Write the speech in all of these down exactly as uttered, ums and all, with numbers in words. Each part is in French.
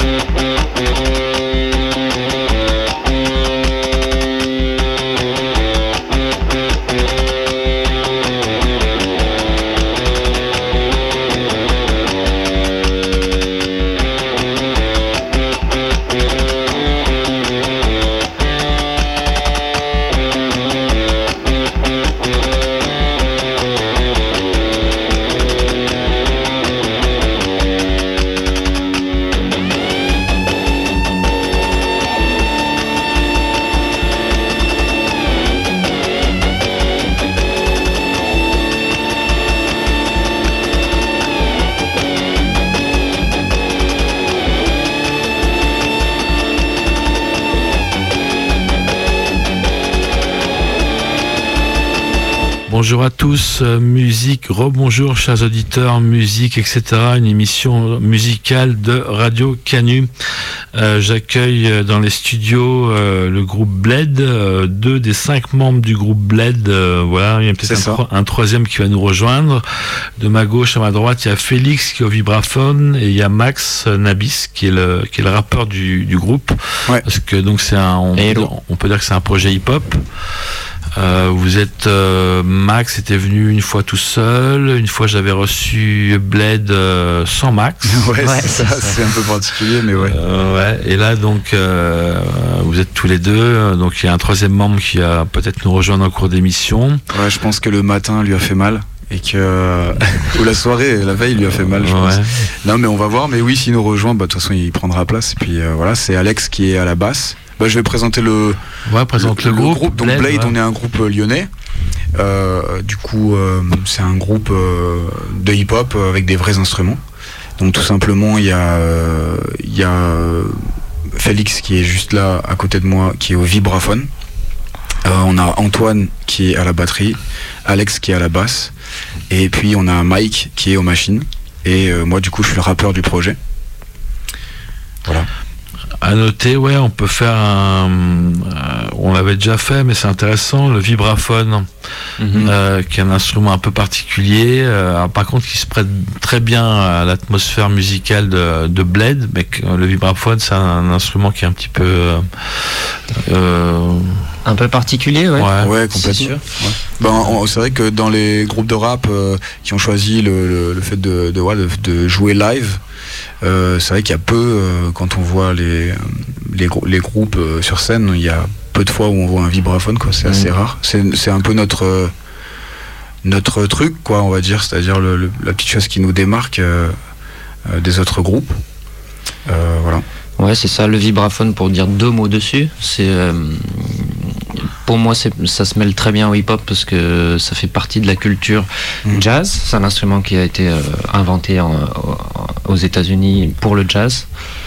Bonjour à tous, euh, musique, rebonjour chers auditeurs, musique, et cetera. Une émission musicale de Radio Canu. Euh, j'accueille dans les studios euh, le groupe Bled, euh, deux des cinq membres du groupe Bled. Euh, voilà, il y a peut-être un, tro- un troisième qui va nous rejoindre. De ma gauche à ma droite, il y a Félix qui est au vibraphone et il y a Max Nabis qui est le qui est le rappeur du, du groupe. Ouais. Parce que donc c'est un, on, peut, on peut dire que c'est un projet hip-hop. Euh, vous êtes euh, Max était venu une fois tout seul, une fois j'avais reçu Bled euh, sans Max. Ouais, ouais c'est, ça, c'est un peu particulier, mais ouais. Euh, ouais. Et là donc euh, vous êtes tous les deux, donc il y a un troisième membre qui va peut-être nous rejoindre en cours d'émission. Ouais, je pense que le matin lui a fait mal et que ou la soirée, la veille lui a fait mal. Je pense. Ouais. Non, mais on va voir. Mais oui, s'il nous rejoint, bah de toute façon il prendra place. Et puis euh, voilà, c'est Alex qui est à la basse. Bah, je vais présenter le, ouais, présente le, le, le groupe. groupe. Donc Bled, Blade, ouais. On est un groupe lyonnais. Euh, du coup, euh, c'est un groupe euh, de hip-hop avec des vrais instruments. Donc tout simplement, il y a, euh, y a euh, Félix qui est juste là à côté de moi, qui est au vibraphone. Euh, on a Antoine qui est à la batterie, Alex qui est à la basse, et puis on a Mike qui est aux machines. Et euh, moi, du coup, je suis le rappeur du projet. Voilà. À noter, ouais, on peut faire un, euh, on l'avait déjà fait, mais c'est intéressant, le vibraphone, mm-hmm. euh, qui est un instrument un peu particulier, euh, par contre qui se prête très bien à l'atmosphère musicale de, de Bled, mais que, le vibraphone c'est un, un instrument qui est un petit peu euh, euh, un peu particulier, ouais. Ouais, ouais complètement. C'est sûr. Ouais. Ben, on, c'est vrai que dans les groupes de rap euh, qui ont choisi le, le, le fait de, de, ouais, de, de jouer live, Euh, c'est vrai qu'il y a peu, euh, quand on voit les, les, les groupes euh, sur scène, il y a peu de fois où on voit un vibraphone, quoi. C'est mmh. assez rare. C'est, c'est un peu notre, euh, notre truc, quoi, on va dire, c'est-à-dire le, le, la petite chose qui nous démarque euh, euh, des autres groupes. Euh, voilà. Ouais, c'est ça, le vibraphone, pour dire deux mots dessus, c'est... Euh, pour moi, c'est, ça se mêle très bien au hip-hop parce que ça fait partie de la culture mmh. jazz. C'est un instrument qui a été euh, inventé en, aux États-Unis pour le jazz.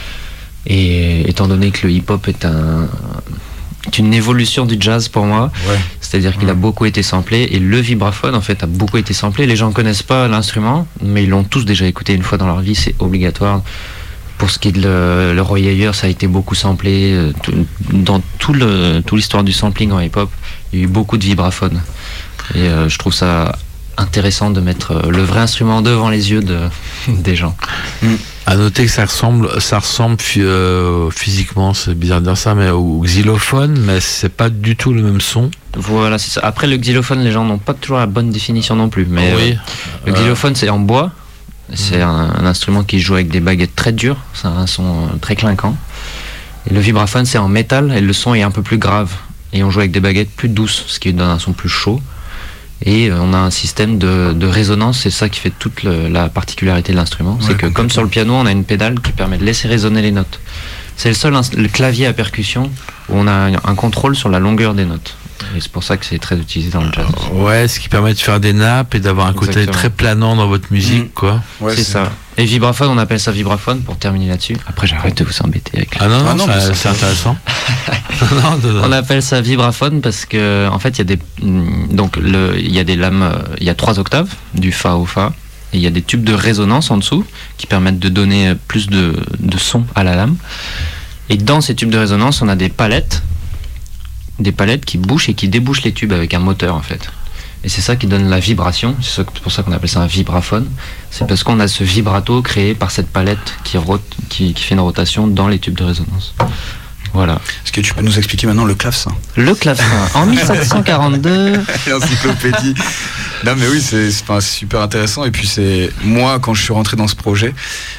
Et étant donné que le hip-hop est, un, est une évolution du jazz pour moi, ouais. c'est-à-dire qu'il mmh. a beaucoup été samplé et le vibraphone en fait a beaucoup été samplé. Les gens ne connaissent pas l'instrument, mais ils l'ont tous déjà écouté une fois dans leur vie, c'est obligatoire. Pour ce qui est de le, le Roy Ayers, ça a été beaucoup samplé. Tout, dans tout le, toute l'histoire du sampling en hip-hop, il y a eu beaucoup de vibraphones. Et euh, je trouve ça intéressant de mettre le vrai instrument devant les yeux de, des gens. Mmh. À noter que ça ressemble, ça ressemble euh, physiquement, c'est bizarre de dire ça, mais au xylophone, mais c'est pas du tout le même son. Voilà, c'est ça. Après, le xylophone, les gens n'ont pas toujours la bonne définition non plus. Mais oui. euh, le xylophone, c'est en bois. C'est un, un instrument qui joue avec des baguettes très dures, c'est un son très clinquant. Et le vibraphone c'est en métal et le son est un peu plus grave. Et on joue avec des baguettes plus douces, ce qui donne un son plus chaud. Et on a un système de, de résonance, c'est ça qui fait toute le, la particularité de l'instrument. Ouais, c'est que comme sur le piano, on a une pédale qui permet de laisser résonner les notes. C'est le seul le clavier à percussion où on a un contrôle sur la longueur des notes. Et c'est pour ça que c'est très utilisé dans le jazz. Ouais, ce qui permet de faire des nappes et d'avoir un Exactement. Côté très planant dans votre musique, mmh. quoi. Ouais, c'est, c'est ça. Et vibraphone, on appelle ça vibraphone pour terminer là-dessus. Après, j'arrête de vous embêter avec. Ah non, non, ah non ça, c'est, c'est intéressant. non, de, de. On appelle ça vibraphone parce que, en fait, il y a des, donc le, il y a des lames, il y a trois octaves du fa au fa. Et il y a des tubes de résonance en dessous qui permettent de donner plus de, de son à la lame. Et dans ces tubes de résonance, on a des palettes. Des palettes qui bouchent et qui débouchent les tubes avec un moteur en fait. Et c'est ça qui donne la vibration. C'est pour ça qu'on appelle ça un vibraphone. C'est parce qu'on a ce vibrato créé par cette palette qui, rote, qui, qui fait une rotation dans les tubes de résonance. Voilà. Est-ce que tu peux nous expliquer maintenant le clavecin ? Le clavecin, en mille sept cent quarante-deux. L'encyclopédie. Non mais oui, c'est, c'est, c'est super intéressant. Et puis c'est moi quand je suis rentré dans ce projet,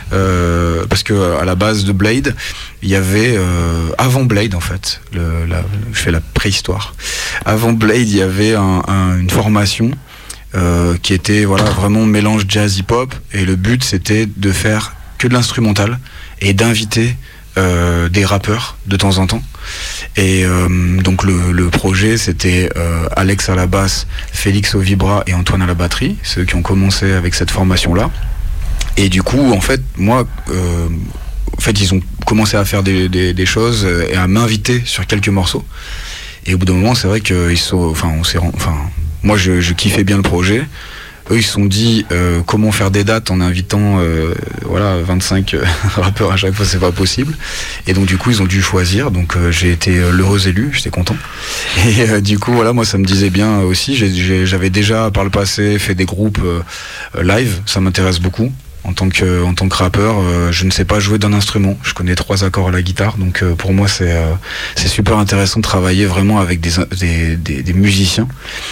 euh, parce que à la base de Blade, il y avait euh, avant Blade en fait, le, la, je fais la préhistoire. Avant Blade, il y avait un, un, une formation euh, qui était voilà vraiment mélange jazz hip-hop. Et le but c'était de faire que de l'instrumental et d'inviter Euh, des rappeurs de temps en temps. Et euh, donc le, le projet c'était euh, Alex à la basse, Félix au vibra et Antoine à la batterie, ceux qui ont commencé avec cette formation là. Et du coup en fait moi euh, en fait ils ont commencé à faire des, des, des choses et à m'inviter sur quelques morceaux. Et au bout d'un moment c'est vrai que ils sont, enfin on s'est, enfin moi je, je kiffais bien le projet. Eux ils se sont dit euh, comment faire des dates en invitant euh, voilà vingt-cinq euh, rappeurs à chaque fois, c'est pas possible. Et donc du coup ils ont dû choisir. Donc euh, j'ai été euh, l'heureux élu, j'étais content. Et euh, du coup voilà moi ça me disait bien aussi. J'ai, j'ai, j'avais déjà par le passé fait des groupes euh, live, ça m'intéresse beaucoup. En tant que en tant que rappeur, euh, je ne sais pas jouer d'un instrument. Je connais trois accords à la guitare, donc euh, pour moi c'est euh, c'est super intéressant de travailler vraiment avec des des, des, des musiciens.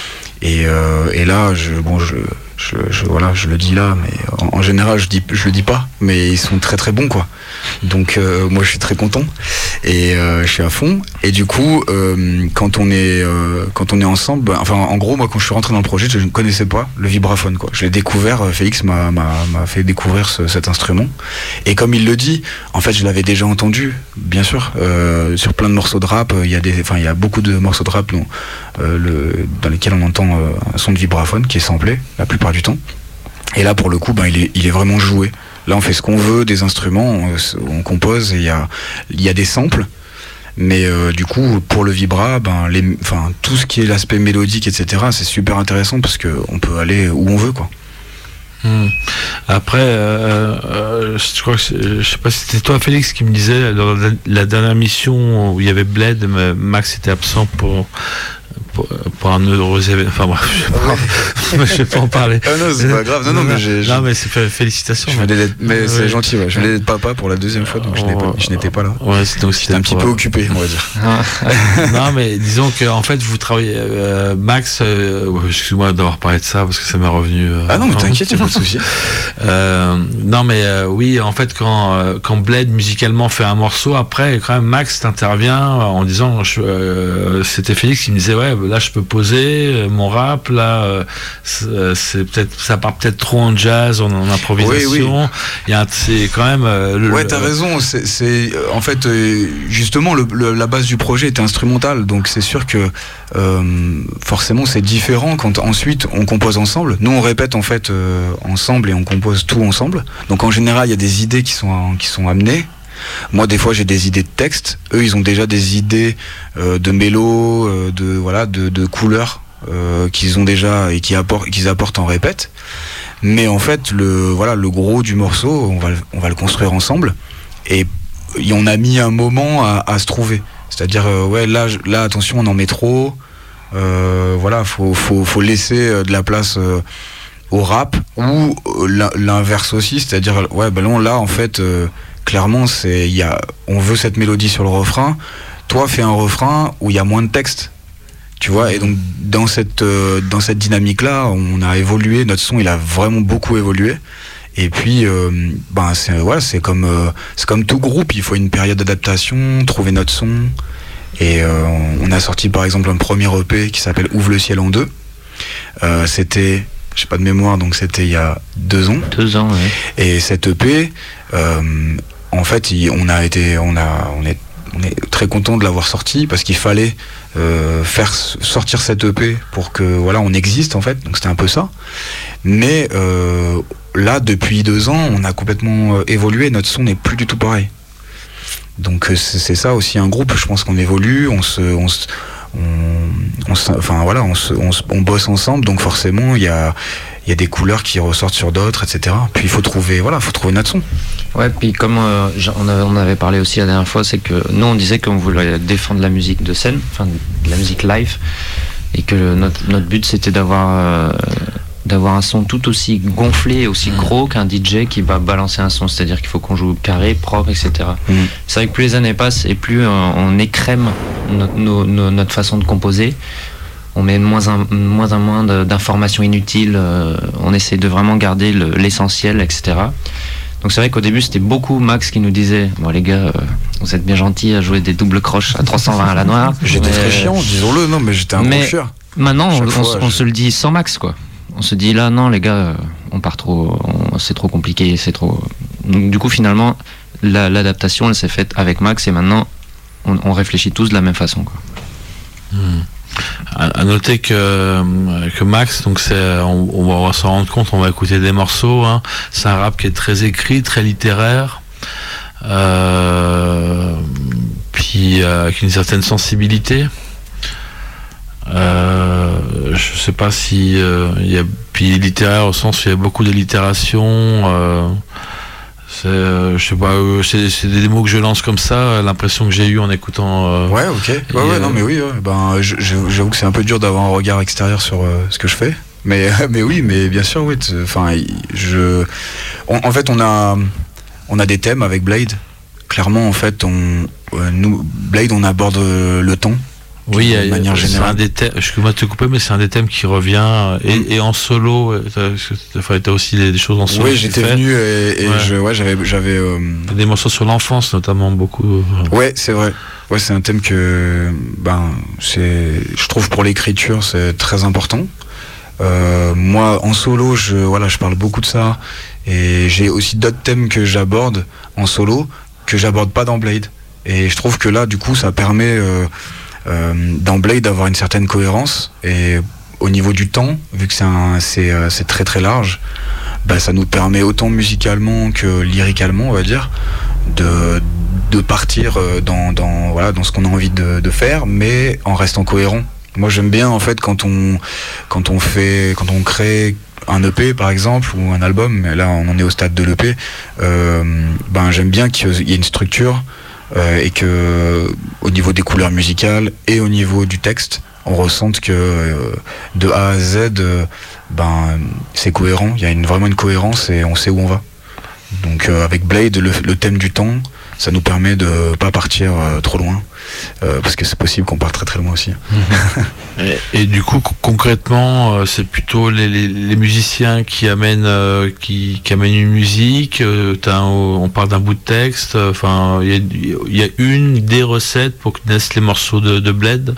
Et, euh, et là, je, bon, je, je, je, voilà, je le dis là, mais en, en général, je dis, je le dis pas, mais ils sont très très bons, quoi. Donc, euh, moi, je suis très content et euh, je suis à fond. Et du coup, euh, quand on est, euh, quand on est ensemble, bah, enfin, en gros, moi, quand je suis rentré dans le projet, je ne connaissais pas le vibraphone, quoi. Je l'ai découvert. Félix m'a, m'a, m'a fait découvrir ce, cet instrument. Et comme il le dit, en fait, je l'avais déjà entendu, bien sûr, euh, sur plein de morceaux de rap. Il y a des, enfin, il y a beaucoup de morceaux de rap dont, euh, le, dans lesquels on entend un son de vibraphone qui est samplé la plupart du temps. Et là pour le coup ben, il, est, il est vraiment joué. Là on fait ce qu'on veut des instruments, on, on compose et il y a, y a des samples, mais euh, du coup pour le vibra ben, les, enfin, tout ce qui est l'aspect mélodique etc c'est super intéressant parce qu'on peut aller où on veut quoi. Mmh. Après, euh, euh, je crois que je sais pas si c'était toi Félix qui me disait dans la, la dernière mission où il y avait Blade, Max était absent pour pour, pour un heureux événement. Enfin bref, je ne vais pas en parler. Ah non, c'est pas grave. Non, non, mais j'ai. Non, mais c'est félicitations. Je mais mais c'est ouais. gentil. Ouais. Je venais d'être papa pour la deuxième fois, donc je, n'ai pas, je n'étais pas là. Ouais, c'était aussi. J'étais un petit peu occupé, on va dire. Non, mais disons que en fait, vous travaillez. Euh, Max, euh, excuse-moi d'avoir parlé de ça parce que ça m'est revenu. Euh, ah non, mais t'inquiète, il n'y a pas de souci. Euh, non, mais euh, oui, en fait, quand euh, quand Blade musicalement fait un morceau, après, quand même, Max t'intervient en disant, je, euh, c'était Félix qui me disait, ouais. Là, je peux poser mon rap. Là, c'est, c'est peut-être, ça part peut-être trop en jazz, en, en improvisation. Oui, oui. Il y a, c'est quand même. Euh, le, ouais, t'as raison. C'est, c'est en fait justement le, le, la base du projet était instrumentale, donc c'est sûr que euh, forcément c'est différent quand ensuite on compose ensemble. Nous, on répète en fait euh, ensemble et on compose tout ensemble. Donc en général, il y a des idées qui sont qui sont amenées. Moi, des fois, j'ai des idées de texte. Eux, ils ont déjà des idées euh, de mélo, euh, de voilà, de, de couleurs euh, qu'ils ont déjà et qui apportent, qu'ils apportent en répète. Mais en fait, le voilà, le gros du morceau, on va, on va le construire ensemble. Et on a mis un moment à, à se trouver. C'est-à-dire, euh, ouais, là, là, attention, on en met trop. Euh, voilà, faut, faut, faut laisser de la place. Euh, au rap ou l'inverse aussi, c'est-à-dire, ouais, ben là, en fait. Euh, Clairement, c'est, y a, on veut cette mélodie sur le refrain. Toi, fais un refrain où il y a moins de texte. Tu vois, et donc dans cette, euh, dans cette dynamique-là, on a évolué. Notre son, il a vraiment beaucoup évolué. Et puis, euh, ben, c'est, ouais, c'est, comme, euh, c'est comme tout groupe. Il faut une période d'adaptation, trouver notre son. Et euh, on a sorti par exemple un premier E P qui s'appelle Ouvre le ciel en deux. Euh, c'était, j'ai pas de mémoire, donc c'était il y a deux ans. Deux ans, oui. Et cet E P, euh, en fait, il, on a été, on a, on est, on est très content de l'avoir sorti parce qu'il fallait euh, faire sortir cet E P pour que, voilà, on existe en fait. Donc c'était un peu ça. Mais euh, là, depuis deux ans, on a complètement euh, évolué. Notre son n'est plus du tout pareil. Donc c'est, c'est ça aussi un groupe. Je pense qu'on évolue, on se, on se On, on, enfin voilà, on, se, on, on bosse ensemble, donc forcément il y a, y a des couleurs qui ressortent sur d'autres, et cetera. Puis il faut trouver, voilà, faut trouver notre son. Ouais, puis comme euh, on, avait, on avait parlé aussi la dernière fois, c'est que nous on disait qu'on voulait défendre la musique de scène, enfin de la musique live, et que notre, notre but c'était d'avoir euh, d'avoir un son tout aussi gonflé, aussi gros qu'un D J qui va balancer un son, c'est-à-dire qu'il faut qu'on joue carré, propre, et cetera. Mmh. C'est vrai que plus les années passent et plus on, on écrème notre, nos, nos, notre façon de composer, on met de moins en moins, en moins d'informations inutiles, euh, on essaie de vraiment garder le, l'essentiel, et cetera. Donc c'est vrai qu'au début c'était beaucoup Max qui nous disait bon les gars euh, vous êtes bien gentils à jouer des doubles croches à trois cent vingt à la noire. J'étais mais... très chiant, disons-le, non mais j'étais un gros chieur. Maintenant on, fois, on, je... on se le dit sans Max quoi. On se dit là non les gars on part trop, on, c'est trop compliqué, c'est trop. Donc du coup finalement la, l'adaptation elle s'est faite avec Max et maintenant on, on réfléchit tous de la même façon quoi. Hmm. À noter que, que Max, donc c'est, on, on va s'en rendre compte, on va écouter des morceaux. Hein. C'est un rap qui est très écrit, très littéraire, euh, puis euh, avec une certaine sensibilité. Euh, je sais pas si euh, il y a puis littéraire au sens où il y a beaucoup d'allitération. Euh, C'est, euh, je sais pas, euh, c'est, c'est des mots que je lance comme ça, l'impression que j'ai eu en écoutant. Euh, ouais, ok. Ouais, ouais, euh, non, mais oui. Ouais. Ben, je, j'avoue que c'est un peu dur d'avoir un regard extérieur sur euh, ce que je fais. Mais, mais oui, mais bien sûr, oui. Enfin, je. On, en fait, on a, on a des thèmes avec Blade. Clairement, en fait, on, euh, nous, Blade, on aborde le temps. Oui, de manière générale. C'est un des thèmes, excuse-moi de te couper, mais c'est un des thèmes qui revient. Et, mm. et en solo, t'as, t'as aussi des, des choses en solo. Oui, j'étais fait. venu et, et ouais. Je, ouais, j'avais. j'avais euh... Des morceaux sur l'enfance, notamment, beaucoup. Ouais, c'est vrai. Ouais, c'est un thème que. Ben, c'est, je trouve pour l'écriture, c'est très important. Euh, moi, en solo, je, voilà, je parle beaucoup de ça. Et j'ai aussi d'autres thèmes que j'aborde en solo, que j'aborde pas dans Blade. Et je trouve que là, du coup, ça permet. Euh, Euh, dans Blade d'avoir une certaine cohérence et au niveau du temps vu que c'est, un, c'est, euh, c'est très très large bah, ça nous permet autant musicalement que lyricalement on va dire de, de partir dans, dans, voilà, dans ce qu'on a envie de, de faire mais en restant cohérent. Moi j'aime bien en fait quand on, quand on fait quand on crée un E P par exemple ou un album, mais là on en est au stade de l'E P, euh, ben, j'aime bien qu'il y ait une structure Euh, et que au niveau des couleurs musicales et au niveau du texte on ressente que euh, de A à Z euh, ben c'est cohérent, il y a une, vraiment une cohérence et on sait où on va. Donc euh, avec Blade le, le thème du temps ça nous permet de pas partir euh, trop loin euh, parce que c'est possible qu'on parte très très loin aussi. et, et du coup concrètement euh, c'est plutôt les, les, les musiciens qui amènent euh, qui, qui amènent une musique, euh, t'as un, on parle d'un bout de texte, enfin il y, y a une des recettes pour que naissent les morceaux de, de Blade.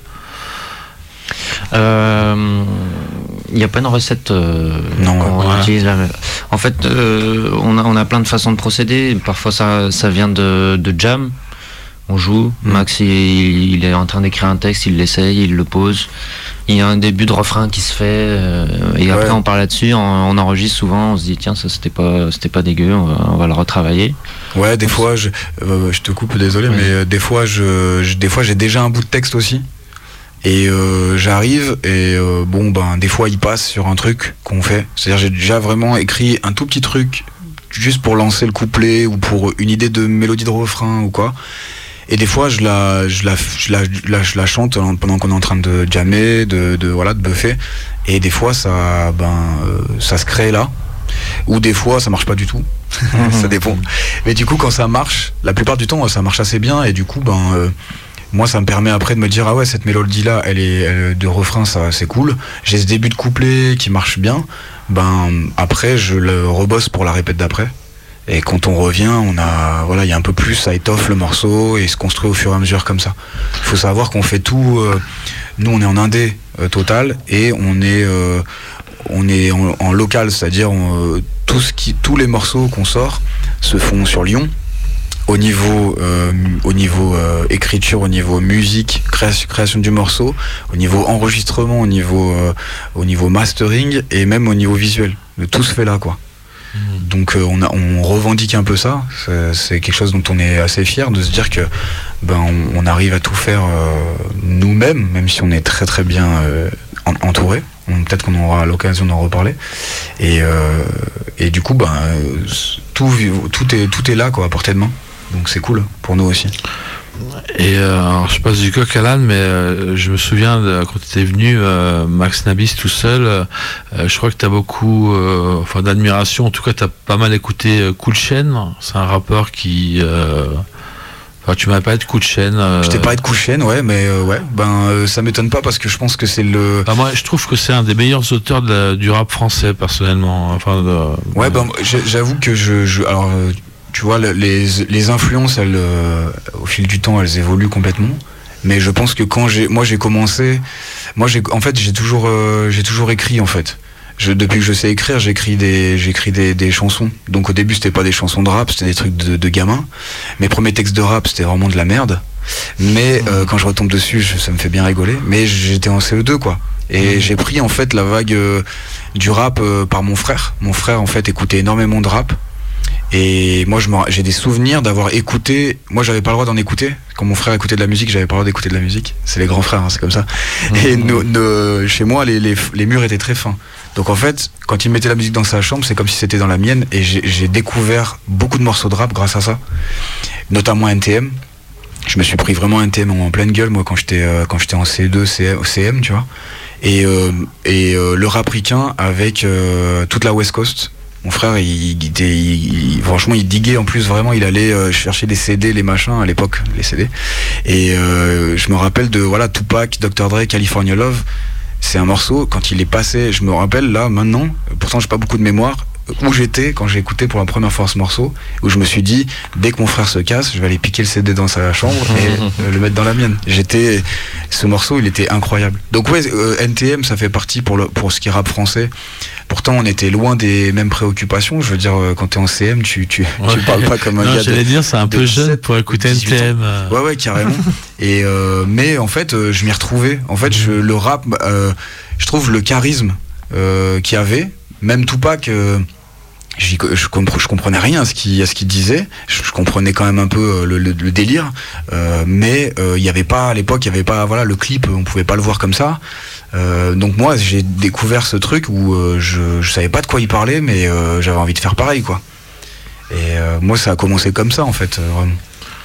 Il euh, n'y a pas une recette euh, non, qu'on ouais. utilise là. En fait, euh, on, a, on a plein de façons de procéder. Parfois, ça, ça vient de, de jam. On joue. Mmh. Max, il, il est en train d'écrire un texte, il l'essaye, il le pose. Il y a un début de refrain qui se fait. Euh, et après, ouais. on parle là-dessus. On, on enregistre souvent. On se dit, tiens, ça, c'était pas, c'était pas dégueu. On va, on va le retravailler. Ouais, des fois, je, euh, je te coupe, désolé, ouais. mais euh, des fois, je, je, des fois, j'ai déjà un bout de texte aussi. Et euh, j'arrive et euh, bon ben des fois il passe sur un truc qu'on fait, c'est-à-dire j'ai déjà vraiment écrit un tout petit truc juste pour lancer le couplet ou pour une idée de mélodie de refrain ou quoi. Et des fois je la je la je la, je la, je la chante pendant qu'on est en train de jammer, de, de voilà de buffer. Et des fois ça ben euh, ça se crée là. Ou des fois ça marche pas du tout. Ça dépend. Mais du coup quand ça marche, la plupart du temps ça marche assez bien et du coup ben euh, moi ça me permet après de me dire ah ouais cette mélodie là elle est elle, de refrain ça c'est cool, j'ai ce début de couplet qui marche bien, ben après je le rebosse pour la répète d'après et quand on revient on a voilà il y a un peu plus, ça étoffe le morceau et se construit au fur et à mesure comme ça. Il faut savoir qu'on fait tout euh, nous on est en indé euh, total et on est euh, on est en, en local, c'est-à-dire on, euh, tout ce qui tous les morceaux qu'on sort se font sur Lyon. Au niveau, euh, au niveau euh, écriture, au niveau musique, création, création du morceau, au niveau enregistrement, au niveau, euh, au niveau mastering et même au niveau visuel. Tout se fait là, quoi. Mmh. Donc euh, on, a, on revendique un peu ça. C'est, c'est quelque chose dont on est assez fier de se dire que ben on, on arrive à tout faire euh, nous-mêmes, même si on est très très bien euh, entouré. On, peut-être qu'on aura l'occasion d'en reparler. Et, euh, et du coup, ben tout, tout est tout est là, quoi, à portée de main. Donc c'est cool pour nous aussi. Et euh, alors, je passe du coq à l'âne, mais euh, je me souviens de, quand tu étais venu, euh, Max Nabis tout seul, euh, je crois que tu as beaucoup euh, enfin, d'admiration. En tout cas, tu as pas mal écouté euh, Cool Chain. C'est un rappeur qui... Euh, enfin, tu m'as parlé de Cool Chain. Euh... Je t'ai parlé de Cool Chain, ouais, mais euh, ouais, ben euh, ça m'étonne pas parce que je pense que c'est le... Enfin, moi, je trouve que c'est un des meilleurs auteurs de la, du rap français, personnellement. Enfin, de, ouais, ben j'avoue que je... je alors... Euh, tu vois, les, les influences, elles, euh, au fil du temps, elles évoluent complètement. Mais je pense que quand j'ai, moi j'ai commencé, moi j'ai, en fait, j'ai toujours, euh, j'ai toujours écrit en fait. Je, depuis que je sais écrire, j'écris des, j'écris des, des chansons. Donc au début, c'était pas des chansons de rap, c'était des trucs de, de gamin. Mes premiers textes de rap, c'était vraiment de la merde. Mais euh, quand je retombe dessus, je, ça me fait bien rigoler. Mais j'étais en C E deux, quoi. Et mmh. j'ai pris en fait la vague euh, du rap euh, par mon frère. Mon frère, en fait, écoutait énormément de rap. Et moi, je j'ai des souvenirs d'avoir écouté. Moi, j'avais pas le droit d'en écouter. Quand mon frère écoutait de la musique, j'avais pas le droit d'écouter de la musique. C'est les grands frères, hein, c'est comme ça. Mmh. Et nos, nos, chez moi, les, les, les murs étaient très fins. Donc en fait, quand il mettait la musique dans sa chambre, c'est comme si c'était dans la mienne. Et j'ai découvert beaucoup de morceaux de rap grâce à ça, notamment N T M. Je me suis pris vraiment N T M en pleine gueule, moi, quand j'étais euh, quand j'étais en C deux, C M, tu vois. Et euh, et euh, le rap ricain avec euh, toute la West Coast. Mon frère, il, il, il, il, franchement, il diguait en plus, vraiment, il allait euh, chercher les C D, les machins, à l'époque, les C D. Et euh, je me rappelle de, voilà, Tupac, docteur Dre, California Love. C'est un morceau, quand il est passé, je me rappelle, là, maintenant, pourtant, j'ai pas beaucoup de mémoire, où j'étais quand j'ai écouté pour la première fois ce morceau, où je me suis dit, dès que mon frère se casse, je vais aller piquer le C D dans sa chambre et euh, le mettre dans la mienne. J'étais, ce morceau, il était incroyable. Donc ouais, euh, N T M, ça fait partie pour le, pour ce qui est rap français. Pourtant, on était loin des mêmes préoccupations. Je veux dire, quand t'es en C M, tu, tu, ouais. tu parles pas comme un non, gars. J'allais dire, c'est un peu jeune pour écouter N T M. Ouais, ouais, carrément. Et euh, mais en fait, euh, je m'y retrouvais. En fait, je, le rap, euh, je trouve le charisme euh, qu'il y avait. Même Tupac, euh, je, je, compre, je comprenais rien à ce qu'il, à ce qu'il disait. Je, je comprenais quand même un peu le, le, le délire. Euh, mais il euh, y avait pas, à l'époque, il y avait pas, voilà, le clip, on pouvait pas le voir comme ça. Euh, donc moi j'ai découvert ce truc où euh, je, je savais pas de quoi il parlait, mais euh, j'avais envie de faire pareil, quoi. Et euh, moi ça a commencé comme ça en fait, euh, vraiment.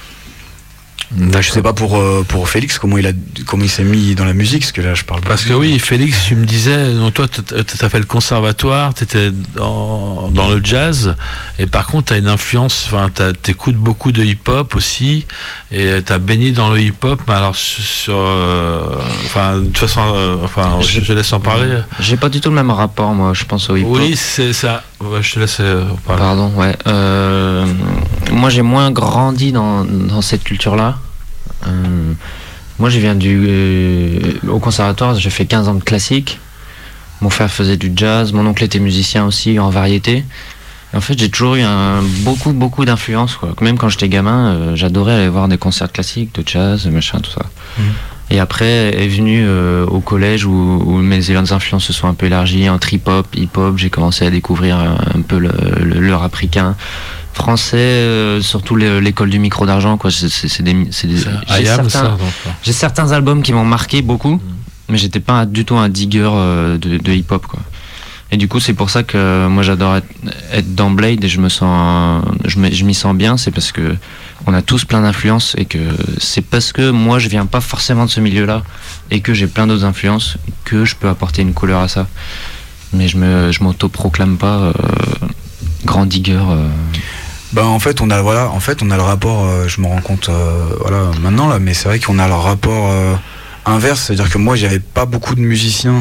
Là, je sais pas pour euh, pour Félix comment il a comment il s'est mis dans la musique, parce que là je parle pas. Parce que oui, Félix, tu me disais, donc toi t'as fait le conservatoire, t'étais dans, dans le jazz, et par contre t'as une influence, enfin t'écoutes beaucoup de hip-hop aussi, et t'as baigné dans le hip-hop, mais alors sur, euh, enfin de toute façon, euh, enfin je, je laisse en parler. J'ai pas du tout le même rapport moi, je pense au hip-hop. Oui, c'est ça. Ouais, je te laisse euh, parler. Pardon, ouais. Euh, moi j'ai moins grandi dans dans cette culture-là. Euh, moi je viens du euh, au conservatoire, j'ai fait quinze ans de classique. Mon frère faisait du jazz, mon oncle était musicien aussi en variété. Et en fait j'ai toujours eu un, beaucoup beaucoup d'influence, quoi. Même quand j'étais gamin, euh, j'adorais aller voir des concerts classiques de jazz, machin, tout ça. Mmh. Et après est venu euh, au collège où, où mes influences se sont un peu élargies en trip-hop, hip-hop. J'ai commencé à découvrir un, un peu le, le, le rap ricain français, euh, surtout l'école du micro d'argent, quoi. C'est, c'est, c'est des, c'est des, j'ai, certains, ça, donc, j'ai certains albums qui m'ont marqué beaucoup, mmh. mais j'étais pas du tout un digger euh, de, de hip-hop, quoi. Et du coup, c'est pour ça que moi j'adore être, être dans Blade et je me sens, je, me, je m'y sens bien. C'est parce que on a tous plein d'influences et que c'est parce que moi je viens pas forcément de ce milieu-là et que j'ai plein d'autres influences que je peux apporter une couleur à ça. Mais je me, je m'auto-proclame pas euh, grand digger. Euh. Bah en fait on a voilà, en fait on a le rapport. Euh, je me rends compte euh, voilà maintenant là, mais c'est vrai qu'on a le rapport. Euh, inverse, c'est-à-dire que moi j'avais pas beaucoup de musiciens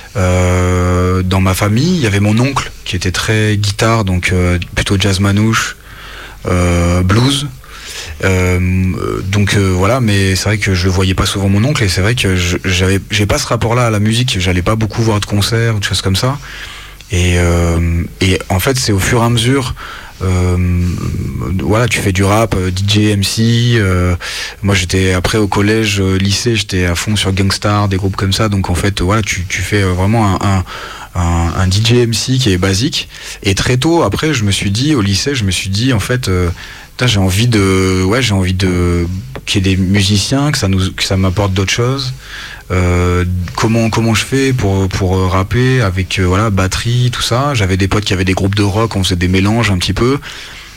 euh, dans ma famille. Il y avait mon oncle qui était très guitare, donc euh, plutôt jazz manouche, euh, blues, euh, donc euh, voilà, mais c'est vrai que je voyais pas souvent mon oncle et c'est vrai que je, j'avais j'ai pas ce rapport là à la musique, j'allais pas beaucoup voir de concerts ou de choses comme ça et, euh, et en fait c'est au fur et à mesure. Euh, voilà, tu fais du rap, euh, D J, M C. Euh, moi, j'étais après au collège, euh, lycée, j'étais à fond sur Gangstar, des groupes comme ça. Donc en fait, voilà, tu, tu fais vraiment un, un, un, un D J M C qui est basique. Et très tôt, après, je me suis dit au lycée, je me suis dit en fait, euh, j'ai envie de, ouais, j'ai envie de qu'il y ait des musiciens, que ça nous, que ça m'apporte d'autres choses. Euh, comment comment je fais pour pour rapper avec euh, voilà batterie tout ça. J'avais des potes qui avaient des groupes de rock, on faisait des mélanges un petit peu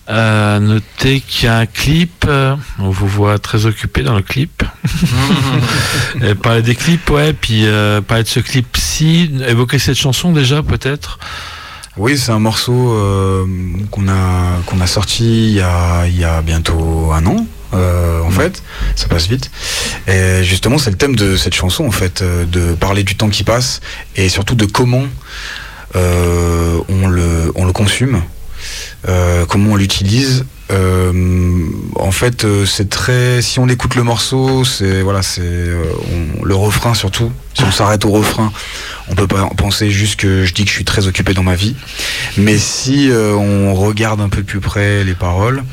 Euh, notez qu'il y a un clip, euh, on vous voit très occupé dans le clip. Et parler des clips, ouais, puis euh, parler de ce clip-ci, évoquer cette chanson déjà peut-être. Oui, c'est un morceau euh, qu'on a qu'on a sorti il y a il y a bientôt un an. Euh, en mmh. fait, ça passe vite. Et justement, c'est le thème de cette chanson, en fait, euh, de parler du temps qui passe et surtout de comment euh, on le on le consomme. Euh, comment on l'utilise. Euh, en fait, euh, c'est très. Si on écoute le morceau, c'est voilà, c'est euh, on, le refrain surtout. Si on s'arrête au refrain, on peut pas penser juste que je dis que je suis très occupé dans ma vie. Mais si euh, on regarde un peu de plus près les paroles,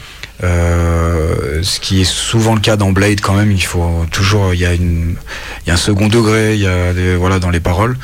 euh, ce qui est souvent le cas dans Blade quand même, il faut toujours, il y a une, il y a un second degré, il y a des, voilà dans les paroles.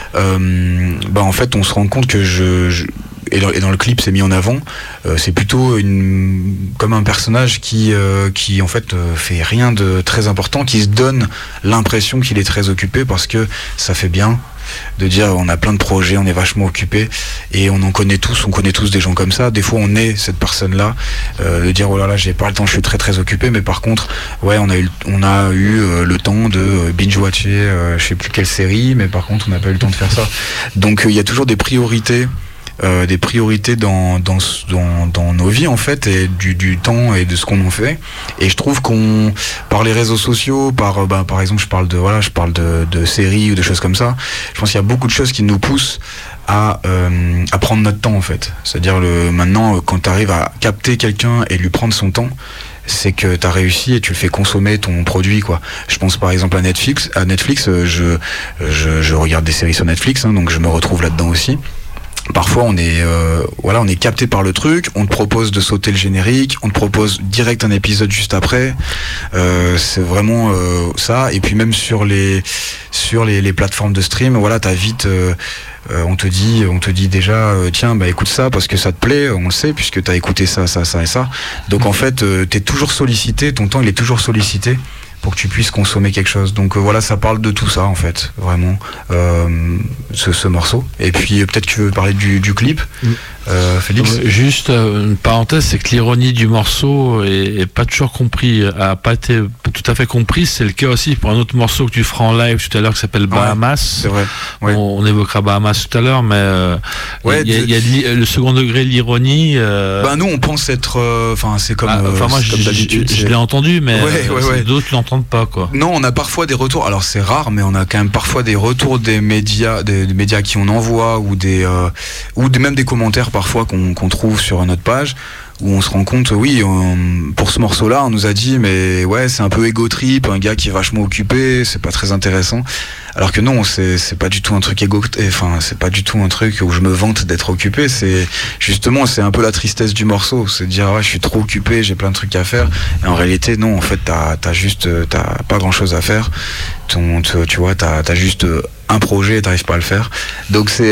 Euh, bah en fait, on se rend compte que je, je Et dans, et dans le clip c'est mis en avant, euh, c'est plutôt une, comme un personnage qui, euh, qui en fait euh, fait rien de très important, qui se donne l'impression qu'il est très occupé parce que ça fait bien de dire on a plein de projets, on est vachement occupé et on en connaît tous, on connaît tous des gens comme ça. Des fois on est cette personne-là, euh, de dire oh là là j'ai pas le temps, je suis très très occupé, mais par contre ouais on a eu, on a eu euh, le temps de binge-watcher euh, je sais plus quelle série, mais par contre on n'a pas eu le temps de faire ça. Donc il euh, y a toujours des priorités. Euh, des priorités dans, dans, dans, dans nos vies en fait et du, du temps et de ce qu'on en fait, et je trouve qu'on par les réseaux sociaux, par bah, par exemple je parle de voilà je parle de, de séries ou de choses comme ça, je pense qu'il y a beaucoup de choses qui nous poussent à, euh, à prendre notre temps en fait, c'est-à-dire le maintenant quand tu arrives à capter quelqu'un et lui prendre son temps, c'est que tu as réussi et tu le fais consommer ton produit quoi. Je pense par exemple à Netflix, à Netflix je, je, je regarde des séries sur Netflix hein, donc je me retrouve là-dedans aussi. Parfois on est euh, voilà on est capté par le truc, on te propose de sauter le générique, on te propose direct un épisode juste après, euh, c'est vraiment euh, ça. Et puis même sur les sur les, les plateformes de stream, voilà t'as vite euh, euh, on te dit on te dit déjà euh, tiens bah écoute ça parce que ça te plaît, on le sait puisque t'as écouté ça ça ça et ça. Donc en fait euh, t'es toujours sollicité, ton temps il est toujours sollicité pour que tu puisses consommer quelque chose. Donc euh, voilà, ça parle de tout ça en fait, vraiment, euh, ce, ce morceau. Et puis euh, peut-être que tu veux parler du, du clip, euh, Félix. Juste euh, une parenthèse, c'est que l'ironie du morceau est, est pas toujours compris, a pas été tout à fait comprise. C'est le cas aussi pour un autre morceau que tu feras en live tout à l'heure qui s'appelle Bahamas. Ouais, c'est vrai. Ouais. On, on évoquera Bahamas tout à l'heure, mais euh, ouais, il y a, il y a, il y a le second degré de l'ironie. Euh... Bah nous on pense être, enfin euh, c'est comme, enfin ah, moi comme d'habitude. Je, je l'ai entendu, mais ouais, ouais, ouais. d'autres l'entendent pas quoi. Non, on a parfois des retours. Alors c'est rare, mais on a quand même parfois des retours des médias, des, des médias qui on envoie ou des euh, ou des, même des commentaires parfois qu'on qu'on trouve sur notre page, où on se rend compte, oui, on, pour ce morceau-là, on nous a dit, mais ouais, c'est un peu égo trip, un gars qui est vachement occupé, c'est pas très intéressant. Alors que non, c'est c'est pas du tout un truc égo, enfin, c'est pas du tout un truc où je me vante d'être occupé. C'est justement, c'est un peu la tristesse du morceau, c'est de dire, ouais, je suis trop occupé, j'ai plein de trucs à faire. Et en réalité, non, en fait, t'as t'as juste, t'as pas grand-chose à faire. Ton, tu vois, t'as t'as juste un projet et t'arrives pas à le faire. Donc c'est,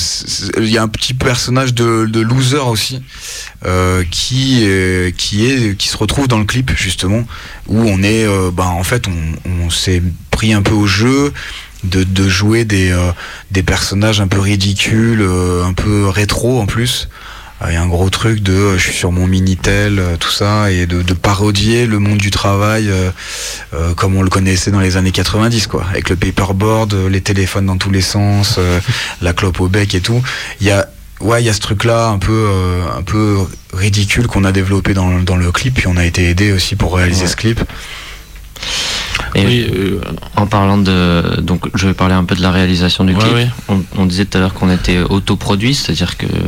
il y a un petit personnage de, de loser aussi euh, qui euh, qui est qui se retrouve dans le clip justement où on est, euh, ben en fait on, on s'est pris un peu au jeu de, de jouer des euh, des personnages un peu ridicules, euh, un peu rétro en plus. Il y a un gros truc de euh, je suis sur mon Minitel, euh, tout ça, et de, de parodier le monde du travail euh, euh, comme on le connaissait dans les années quatre-vingt-dix, quoi, avec le paperboard, euh, les téléphones dans tous les sens, euh, la clope au bec et tout. Il y a ouais, il y a ce truc-là un peu euh, un peu ridicule qu'on a développé dans dans le clip, puis on a été aidé aussi pour réaliser ouais. ce clip. Et oui, euh, en parlant de, donc je vais parler un peu de la réalisation du clip. Ouais, ouais. On, on disait tout à l'heure qu'on était autoproduit, c'est-à-dire que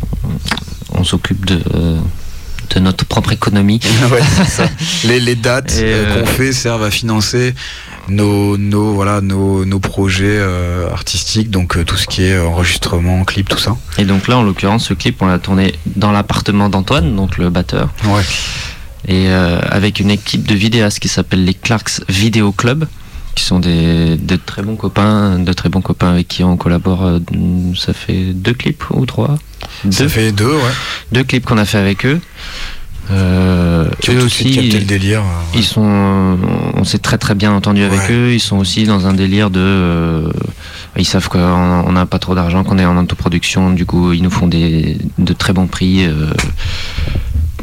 on s'occupe de de notre propre économie. Ouais, c'est ça. Les, les dates euh, qu'on fait servent à financer nos nos voilà nos nos projets euh, artistiques, donc euh, tout ce qui est enregistrement, clip, tout ça. Et donc là, en l'occurrence, ce clip, on l'a tourné dans l'appartement d'Antoine, donc le batteur. Ouais. Et euh, avec une équipe de vidéastes qui s'appelle les Clarks Video Club, qui sont des de très bons copains, de très bons copains avec qui on collabore. Euh, ça fait deux clips ou trois. Deux. Ça fait deux, ouais. Deux clips qu'on a fait avec eux. Euh, qui eux aussi, capté le délire. Ouais. Ils sont, on s'est très très bien entendu avec ouais. eux. Ils sont aussi dans un délire de, euh, ils savent qu'on n'a pas trop d'argent, qu'on est en autoproduction. Du coup, ils nous font des de très bons prix. Euh,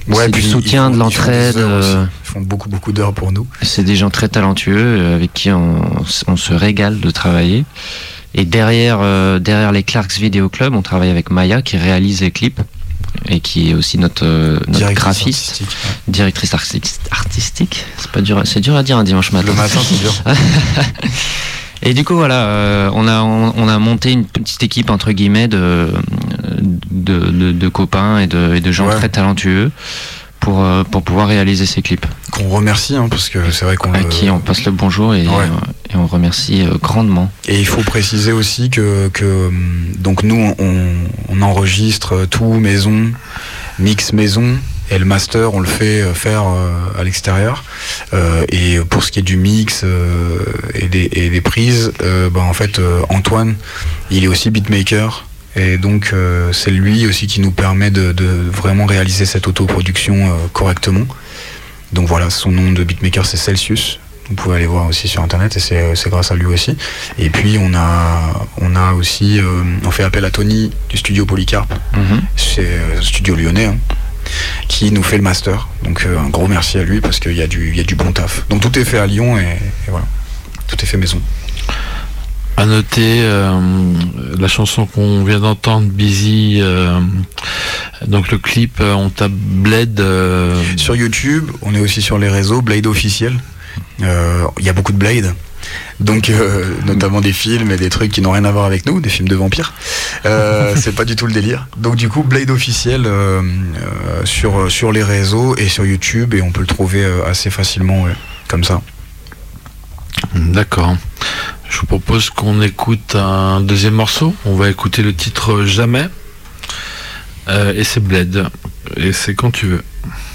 c'est du soutien, de l'entraide. Ils, ils font beaucoup beaucoup d'heures pour nous. C'est des gens très talentueux avec qui on, on se régale de travailler. Et derrière, euh, derrière les Clarks Video Club, on travaille avec Maya qui réalise les clips et qui est aussi notre, euh, notre graphiste, artistique, ouais. directrice artistique. artistique. C'est pas dur, c'est dur à dire un dimanche matin. Le matin, c'est dur. Et du coup, voilà, euh, on a on, on a monté une petite équipe entre guillemets de de, de, de copains et de, et de gens ouais. très talentueux pour euh, pour pouvoir réaliser ces clips. Qu'on remercie, hein, parce que c'est vrai qu'on à qui on passe le bonjour et, ouais. euh, et on remercie euh, grandement. Et il faut préciser aussi que que donc nous on, on enregistre tout maison, mix maison. Et le master, on le fait faire euh, à l'extérieur. Euh, et pour ce qui est du mix euh, et, des, et des prises, euh, bah, en fait, euh, Antoine, il est aussi beatmaker. Et donc, euh, c'est lui aussi qui nous permet de, de vraiment réaliser cette autoproduction euh, correctement. Donc voilà, son nom de beatmaker, c'est Celsius. Vous pouvez aller voir aussi sur Internet et c'est, c'est grâce à lui aussi. Et puis, on a, on a aussi, euh, on fait appel à Tony du studio Polycarpe. Mm-hmm. C'est un studio lyonnais, hein, qui nous fait le master, donc euh, un gros merci à lui parce qu'il y a du, il y a du bon taf. Donc tout est fait à Lyon et, et voilà, tout est fait maison. À noter euh, la chanson qu'on vient d'entendre, Busy, euh, donc le clip, on tape Blade euh... sur YouTube, on est aussi sur les réseaux Blade officiel. Il euh, y a beaucoup de Blade. Donc euh, notamment des films et des trucs qui n'ont rien à voir avec nous, des films de vampires. Euh, c'est pas du tout le délire. Donc du coup Blade officiel euh, euh, sur sur les réseaux et sur YouTube et on peut le trouver euh, assez facilement ouais, comme ça. D'accord. Je vous propose qu'on écoute un deuxième morceau. On va écouter le titre Jamais euh, et c'est Blade et c'est quand tu veux.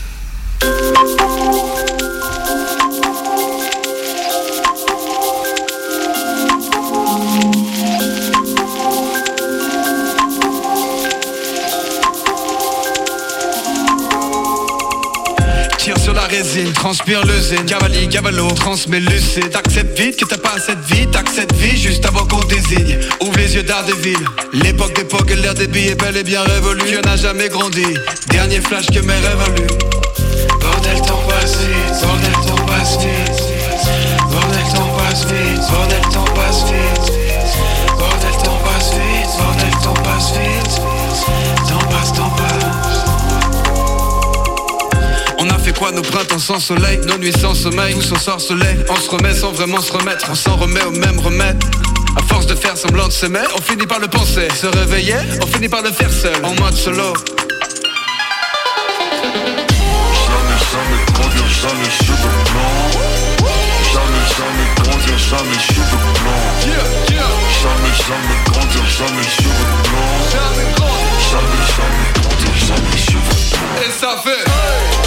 Résine, transpire le zen, cavali, cavalo, transmets lucide. T'acceptes vite que t'as pas cette vie, t'acceptes vie juste avant qu'on désigne. Ouvre les yeux d'Ardeville, l'époque d'époque, l'ère des billets bel et bien révolue. Tu n'as jamais grandi, dernier flash que mes rêves ont lu. Bordel t'en passe vite, bordel t'en passe vite. Bordel t'en passe vite, bordel t'en passe vite. Bordel t'en passe vite, bordel t'en passe vite. T'en passe, t'en passe. On a fait quoi nos printemps sans soleil, nos nuits sans sommeil, tous ensorcelés. On se remet sans vraiment se remettre, on s'en remet au même remède. À force de faire semblant de s'aimer, on finit par le penser. Se réveiller, on finit par le faire seul, en mode solo. Jamais, jamais grandir, jamais cheveux blancs. Jamais, jamais grandir, jamais cheveux blancs. Yeah, yeah. Jamais, jamais grandir, jamais cheveux blancs. Jamais, jamais, jamais grandir, jamais cheveux blancs. Et ça fait hey.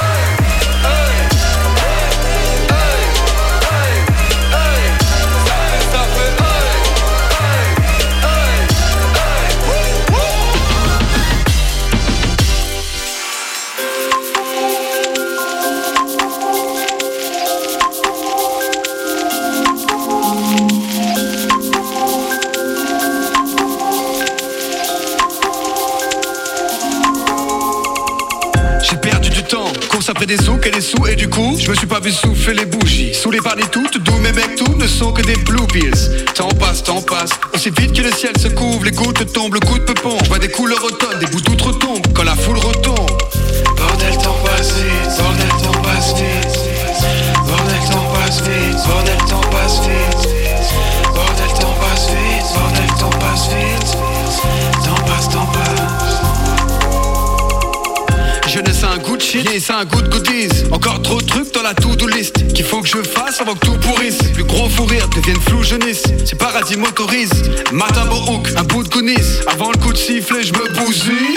Après des sous, et des sous et du coup je me suis pas vu souffler les bougies. Saoulé par les toutes, d'où mes mecs tout ne sont que des blue pills. Temps passe, temps passe, aussi vite que le ciel se couvre. Les gouttes tombent, le coup de peupon. Je vois des couleurs automne, des bouts d'outre tombent quand la foule retombe. Bordel temps passe vite, bordel temps passe vite. Bordel temps passe vite, bordel temps passe vite. Bordel temps passe vite, bordel temps passe vite. Temps passe, temps passe. Jeunesse a un goût de shit, et ça a un goût de goodies. Encore trop de trucs dans la to-do list qu'il faut que je fasse avant que tout pourrisse. Le gros fou rire devienne flou jeunisse. C'est paradis motorise. Martin Bohouk, un bout de Gounis. Avant le coup de sifflet, je me bousille.